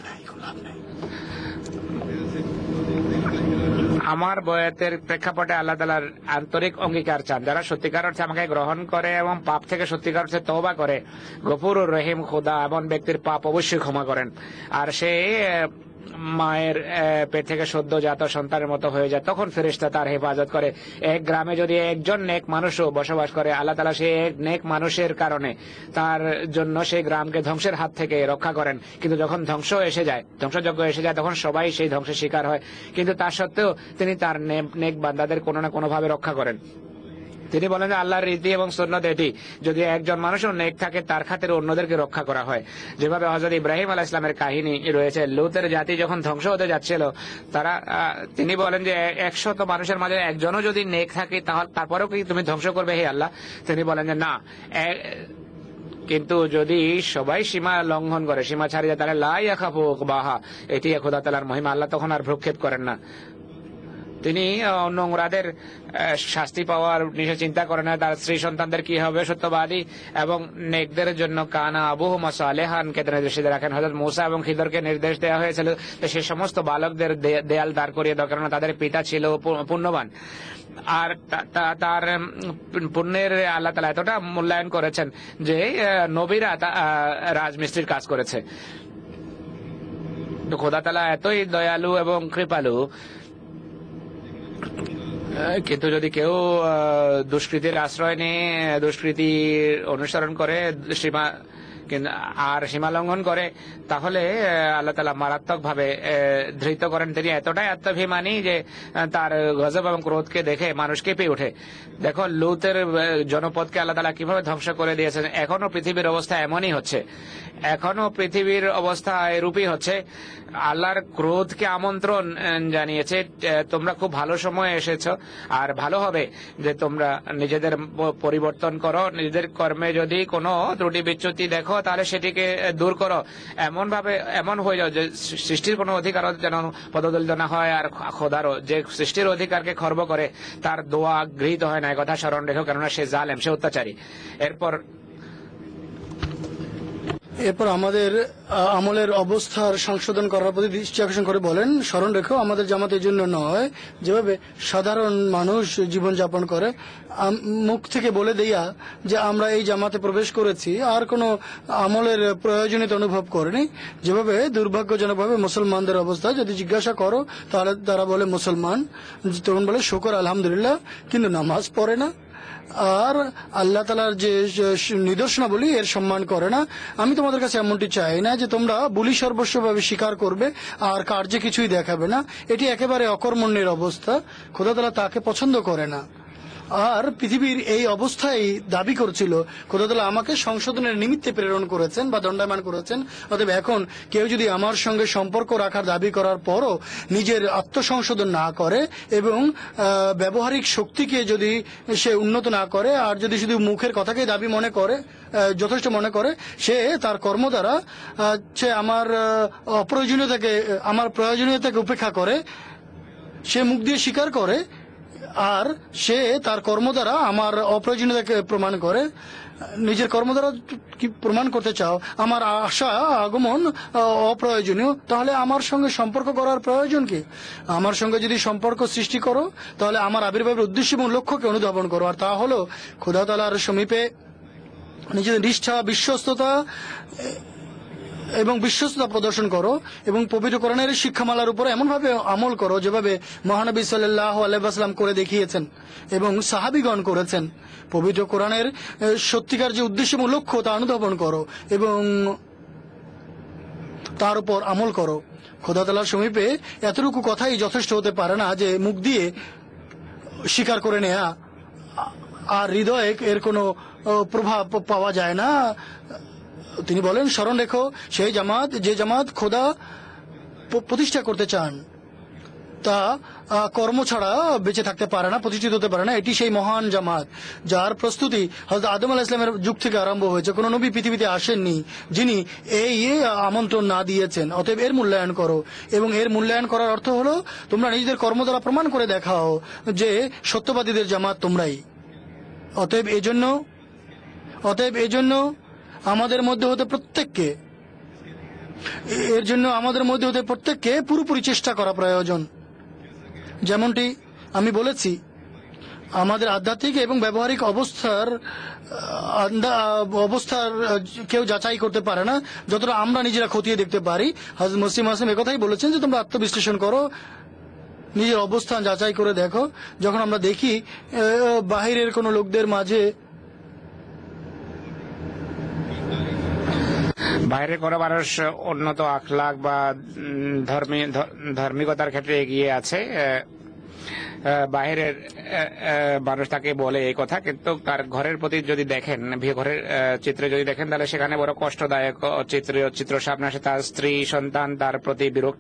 আমার বয়াতের প্রেক্ষাপটে আল্লাহ তাআলার আন্তরিক অঙ্গীকার চান। যারা সত্যিকার অর্থে আমাকে গ্রহণ করে এবং পাপ থেকে সত্যিকার অর্থে তওবা করে, গফুরুর রহিম খোদা এমন ব্যক্তির পাপ অবশ্যই ক্ষমা করেন। আর সে মায়ের পেট থেকে সদ্যজাত সন্তানের মতো হয়ে যায়, তখন ফেরেশতা তার হেফাজত করে। এক গ্রামে যদি একজন নেক মানুষও বসবাস করে, আল্লাহ তাআলা সেই এক নেক মানুষের কারণে তার জন্য সেই গ্রামকে ধ্বংসের হাত থেকে রক্ষা করেন। কিন্তু যখন ধ্বংস এসে যায়, ধ্বংসযজ্ঞ এসে যায়, তখন সবাই সেই ধ্বংসের শিকার হয়। কিন্তু তা সত্ত্বেও তিনি তার নেক বান্দাদের কোনো না কোনো ভাবে রক্ষা করেন। তিনি বলেন যে আল্লাহর রীতি এবং সুন্নাত এটি, যদি একজন মানুষও নেক থাকে তার খাতিরে অন্যদেরকে রক্ষা করা হয়। যেভাবে হযরত ইব্রাহিম আলাইহিস সালামের কাহিনী রয়েছে, লূতের জাতি যখন ধ্বংস হতে যাচ্ছিল, তারা তিনি বলেন যে একশত মানুষের মাঝে একজনও যদি নেক থাকে তাহলে তারপরেও কি তুমি ধ্বংস করবে হে আল্লাহ? তিনি বলেন যে না, কিন্তু যদি সবাই সীমা লঙ্ঘন করে, সীমা ছাড়িয়ে যায়, তাহলে লা ইয়াখাফু উকবাহা, এটি খোদা তাআলার মহিমা। আল্লাহ তখন আর ভ্রুক্ষেপ করেন না। তিনি নোংরাদের শাস্তি পাওয়ার নিশ্চয় চিন্তা করেন না, তার স্ত্রী সন্তানদের কি হবে সত্যবাদী এবং নেকদের জন্য কানা আবুহুমা সালেহান কে নির্দেশ রাখেন। হযরত মূসা এবং খিদরকে নির্দেশ দেওয়া হয়েছিল সে সমস্ত বালকদের দেয়াল দাঁড় করিয়ে দাও, কারণ তাদের পিতা ছিল পুণ্যবান। আর তার পুণ্যের আল্লাহ তাআলা এতটা মূল্যায়ন করেছেন যে নবীরা রাজমিস্ত্রির কাজ করেছে। তো খোদা তাআলা এতই দয়ালু এবং কৃপালু, কিন্তু যদি কেউ দুষ্কৃতির আশ্রয় নিয়ে দুষ্কৃতির অনুসরণ করে সীমা আর সীমা লঙ্ঘন করে, তাহলে আল্লাহ তাআলা মারাত্মক ভাবে ধৃত করেন। তিনি এতটাই আত্মাভিমানী যে তার গজব এবং ক্রোধকে দেখে মানুষ কেঁপে ওঠে। দেখো লূতের জনপদকে আল্লাহ তাআলা কিভাবে ধ্বংস করে দিয়েছেন। এখনো পৃথিবীর অবস্থা এমনই হচ্ছে, এখনো পৃথিবীর অবস্থা এরূপই হচ্ছে। আল্লাহর ক্রোধকে আমন্ত্রণ জানিয়েছে, তোমরা খুব ভালো সময় এসেছো, আর ভালো হবে যে তোমরা নিজেদের পরিবর্তন করো, নিজেদের কর্মে যদি কোনো ত্রুটি বিচ্যুতি দেখো তাহলে সেটিকে দূর করো। এমন ভাবে এমন হয়ে যাও যে সৃষ্টির কোনো অধিকার যেন পদদলিত না হয়, আর খোদারও যে সৃষ্টির অধিকারকে খর্ব করে তার দোয়া গৃহীত হয় না, কথা স্মরণ রেখো, কেননা সে জালেম, সে অত্যাচারী। এরপর এরপর আমাদের আহ, আমলের অবস্থার সংশোধন করার প্রতি দৃষ্টি আকর্ষণ করে বলেন, স্মরণ রেখো আমাদের জামাত এই জন্য নয় যেভাবে সাধারণ মানুষ জীবনযাপন করে আম- মুখ থেকে বলে দেয়া যে আমরা এই জামাতে প্রবেশ করেছি আর কোনো আমলের প্রয়োজনীয়তা অনুভব করেনি। যেভাবে দুর্ভাগ্যজনকভাবে মুসলমানদের অবস্থা যদি জিজ্ঞাসা করো তাহলে তারা বলে মুসলমান, তখন বলে শুকর আলহামদুলিল্লাহ, কিন্তু নামাজ পড়ে না আর আল্লাহ তালার যে নিদর্শনাবলী এর সম্মান করে না। আমি তোমাদের কাছে এমনটি চাই না যে তোমরা বুলি সর্বস্বভাবে স্বীকার করবে আর কার্যে কিছুই দেখাবে না। এটি একেবারে অকর্মণ্যের অবস্থা, খোদা তাআলা তাকে পছন্দ করে না। আর পৃথিবীর এই অবস্থায় দাবি করছিল খোদা তাআলা আমাকে সংশোধনের নিমিত্তে প্রেরণ করেছেন বা দণ্ডায়মান করেছেন। অতএব এখন কেউ যদি আমার সঙ্গে সম্পর্ক রাখার দাবি করার পরও নিজের আত্মসংশোধন না করে এবং আহ, ব্যবহারিক শক্তিকে যদি সে উন্নত না করে আর যদি শুধু মুখের কথাকে দাবি মনে করে, আহ, যথেষ্ট মনে করে, সে তার কর্ম দ্বারা আহ, সে আমার আহ, অপ্রয়োজনীয়তাকে আমার প্রয়োজনীয়তাকে উপেক্ষা করে, সে মুখ দিয়ে স্বীকার করে আর সে তার কর্ম দ্বারা আমার অপ্রয়োজনীয়তাকে প্রমাণ করে। নিজের কর্ম দ্বারা কি প্রমাণ করতে চাও আমার আশা আগমন আহ, অপ্রয়োজনীয়, তাহলে আমার সঙ্গে সম্পর্ক করার প্রয়োজন কি? আমার সঙ্গে যদি সম্পর্ক সৃষ্টি করো তাহলে আমার আবির্ভাবের উদ্দেশ্য এবং লক্ষ্যকে অনুধাবন করো, আর তা হলো খোদা তাআলার সমীপে নিজেদের নিষ্ঠা, বিশ্বস্ততা এবং বিশ্বস্ততা প্রদর্শন করো এবং পবিত্র কোরআনের শিক্ষামালার উপর এমনভাবে আমল করো যেভাবে মহানবী সাল্লাল্লাহু আলাইহি ওয়াসাল্লাম করে দেখিয়েছেন এবং সাহাবীগণ করেছেন। পবিত্র কোরআনের আহ, সত্যিকার যে উদ্দেশ্য এবং লক্ষ্য তা অনুধাবন করো এবং তার উপর আমল করো। খোদা তাআলার সমীপে এতটুকু কথাই যথেষ্ট হতে পারে না যে মুখ দিয়ে স্বীকার করে নেয়া আর হৃদয়ে এর কোনো আহ, প্রভাব পাওয়া যায় না। তিনি বলেন, স্মরণ রেখো সেই জামাত যে জামাত খোদা প- প্রতিষ্ঠা করতে চান তা আহ, কর্ম ছাড়া বেঁচে থাকতে পারে না, প্রতিষ্ঠিত হতে পারে না। এটি সেই মহান জামাত যার প্রস্তুতি হযরত আদম আলাইহিস সালামের যুগ থেকে আরম্ভ হয়েছে। কোনো নবী পৃথিবীতে আসেননি যিনি এই আমন্ত্রণ না দিয়েছেন। অতএব এর মূল্যায়ন করো এবং এর মূল্যায়ন করার অর্থ হলো তোমরা নিজেদের কর্ম দ্বারা প্রমাণ করে দেখাও যে সত্যবাদীদের জামাত তোমরাই। অতএব এজন্য অতএব এজন্য আমাদের মধ্যে হতে প্রত্যেককে এর জন্য আমাদের মধ্যে হতে প্রত্যেককে পুরোপুরি চেষ্টা করা প্রয়োজন। যেমনটি আমি বলেছি, আমাদের আধ্যাত্মিক এবং ব্যবহারিক অবস্থার আহ, আন্দা- অবস্থার আহ, কেউ যাচাই করতে পারে না যতটা আমরা নিজেরা খতিয়ে দেখতে পারি। হযরত মুসলিম আসলাম একথাই বলেছেন যে তোমরা আত্মবিশ্লেষণ করো, নিজের অবস্থান যাচাই করে দেখো। যখন আমরা দেখি আহ, বাহিরের কোনো লোকদের মাঝে বাইরে কোনো মানুষ উন্নত আখলাক বা উম, ধর্মী ধ- ধার্মিকতার ক্ষেত্রে এগিয়ে আছে, আহ, আহ, বাইরের আহ, আহ, মানুষ তাকে বলে এই কথা, কিন্তু তার ঘরের প্রতি যদি দেখেন, বিয়ে ঘরের আহ, চিত্রে যদি দেখেন, তাহলে সেখানে বড় কষ্টদায়ক চিত্র চিত্র সামনে আসে। তার স্ত্রী সন্তান তার প্রতি বিরক্ত।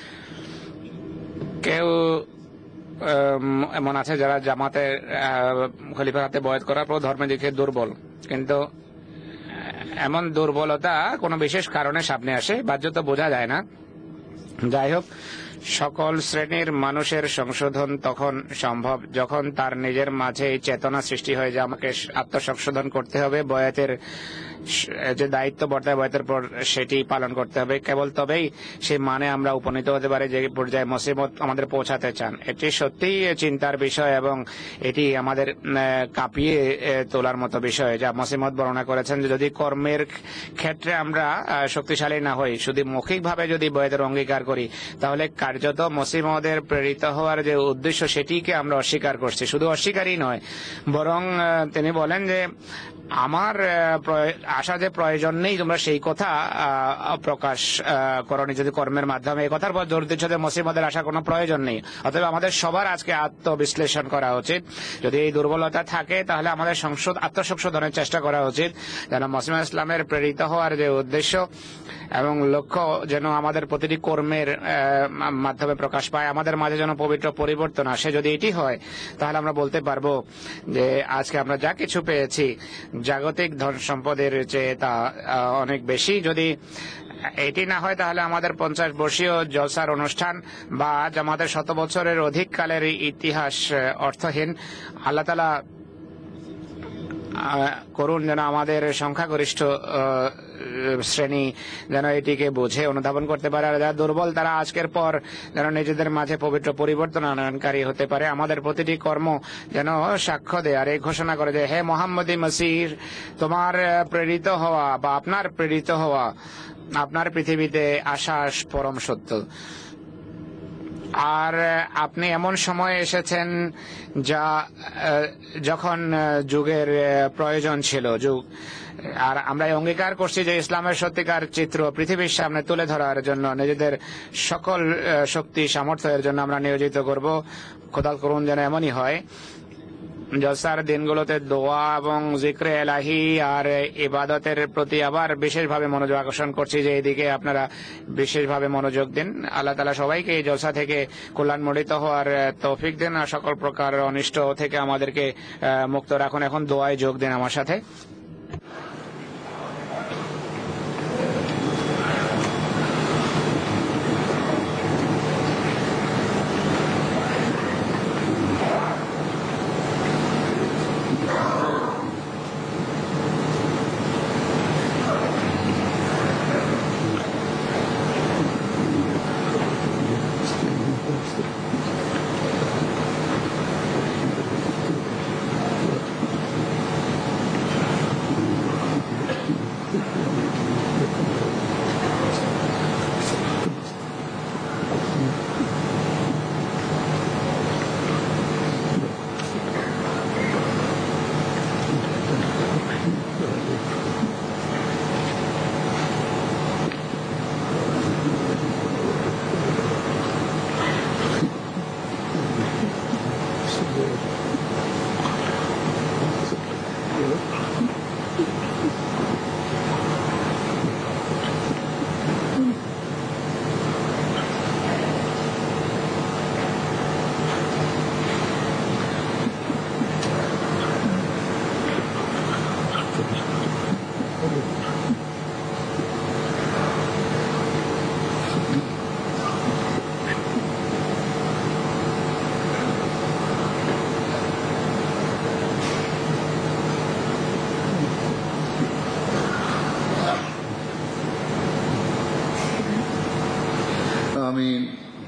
কেউ আম, এমন আছে যারা জামাতের আহ, খলিফার হাতে বয়াত করার পর ধর্মের দিকে দুর্বল, কিন্তু এমন দুর্বলতা কোনো বিশেষ কারণে সামনে আসে, বাহ্যত বোঝা যায় না। যাই হোক, সকল শ্রেণীর মানুষের সংশোধন তখন সম্ভব যখন তার নিজের মাঝে এই চেতনা সৃষ্টি হয় যে আমাকে আত্মসংশোধন করতে হবে, বয়াতের যে দায়িত্ব বর্তায় বয়াতের পর সেটি পালন করতে হবে। কেবল তবেই সেই মানে আমরা উপনীত হতে পারি যে পর্যায়ে মুসিবত আমাদের পৌঁছাতে চান। এটি সত্যিই চিন্তার বিষয় এবং এটি আমাদের আহ, কাঁপিয়ে আহ, তোলার মতো বিষয়, যা মুসিবত বর্ণনা করেছেন যে যদি কর্মের ক্ষেত্রে আমরা আহ, শক্তিশালী না হই, শুধু মৌখিকভাবে যদি বয়াতের অঙ্গীকার করি, তাহলে কার্যত মুসিমদের প্রেরিত হওয়ার যে উদ্দেশ্য সেটিকে আমরা অস্বীকার করছি। শুধু অস্বীকারই নয়, বরং আহ, তিনি বলেন যে আমার আহ, প্রয়- আশা যে প্রয়োজন নেই, তোমরা সেই কথা আহ, প্রকাশ আহ, করনি যদি কর্মের মাধ্যমে। এই কথার পর জোর দিচ্ছ যে মুসলিমদের আশা কোনো প্রয়োজন নেই। অতএব আমাদের সবার আজকে আত্মবিশ্লেষণ করা উচিত। যদি এই দুর্বলতা থাকে তাহলে আমাদের সংশোধ আত্মসংশোধনের চেষ্টা করা উচিত, যেন মুসলিম ইসলামের প্রেরিত হওয়ার যে উদ্দেশ্য এবং লক্ষ্য যেন আমাদের প্রতিটি কর্মের আহ, মাধ্যমে প্রকাশ পায়, আমাদের মাঝে যেন পবিত্র পরিবর্তন আসে। যদি এটি হয় তাহলে আমরা বলতে পারবো যে আজকে আমরা যা কিছু পেয়েছি জাগতিক ধন সম্পদের চেয়ে তা আহ, অনেক বেশি। যদি এটি না হয় তাহলে আমাদের পঞ্চাশ বর্ষীয় জলসার অনুষ্ঠান বা আমাদের শত বছরের অধিক কালের ইতিহাস আহ, অর্থহীন। আল্লাহ তাআলা করুন যেন আমাদের সংখ্যাগরিষ্ঠ শ্রেণী যেন এটিকে বুঝে অনুধাবন করতে পারে, আর যারা দুর্বল তারা আজকের পর যেন নিজেদের মাঝে পবিত্র পরিবর্তন আনয়নকারী হতে পারে। আমাদের প্রতিটি কর্ম যেন সাক্ষ্য দেয় আর এই ঘোষণা করে যে হে মোহাম্মদী মসিহ, তোমার প্রেরিত হওয়া বা আপনার প্রেরিত হওয়া, আপনার পৃথিবীতে আশ্বাস পরম সত্য। আর আপনি এমন সময়ে এসেছেন যা যখন যুগের প্রয়োজন ছিল যুগ, আর আমরা অঙ্গীকার করছি যে ইসলামের সত্যিকার চিত্র পৃথিবীর সামনে তুলে ধরার জন্য নিজেদের সকল শক্তি সামর্থ্যের জন্য আমরা নিয়োজিত করব। খোদা করুন যেন এমনই হয়। জলসার দিনগুলোতে দোয়া এবং জিক্রে এলাহি আর ইবাদতের প্রতি আবার বিশেষভাবে মনোযোগ আকর্ষণ করছি যে এইদিকে আপনারা বিশেষভাবে মনোযোগ দিন। আল্লাহ তাআলা সবাইকে এই জলসা থেকে কল্যাণমণ্ডিত হওয়ার তৌফিক দেন আর সকল প্রকার অনিষ্ট থেকে আমাদেরকে মুক্ত রাখুন। এখন দোয়ায় যোগ দিন আমার সাথে। Thank you.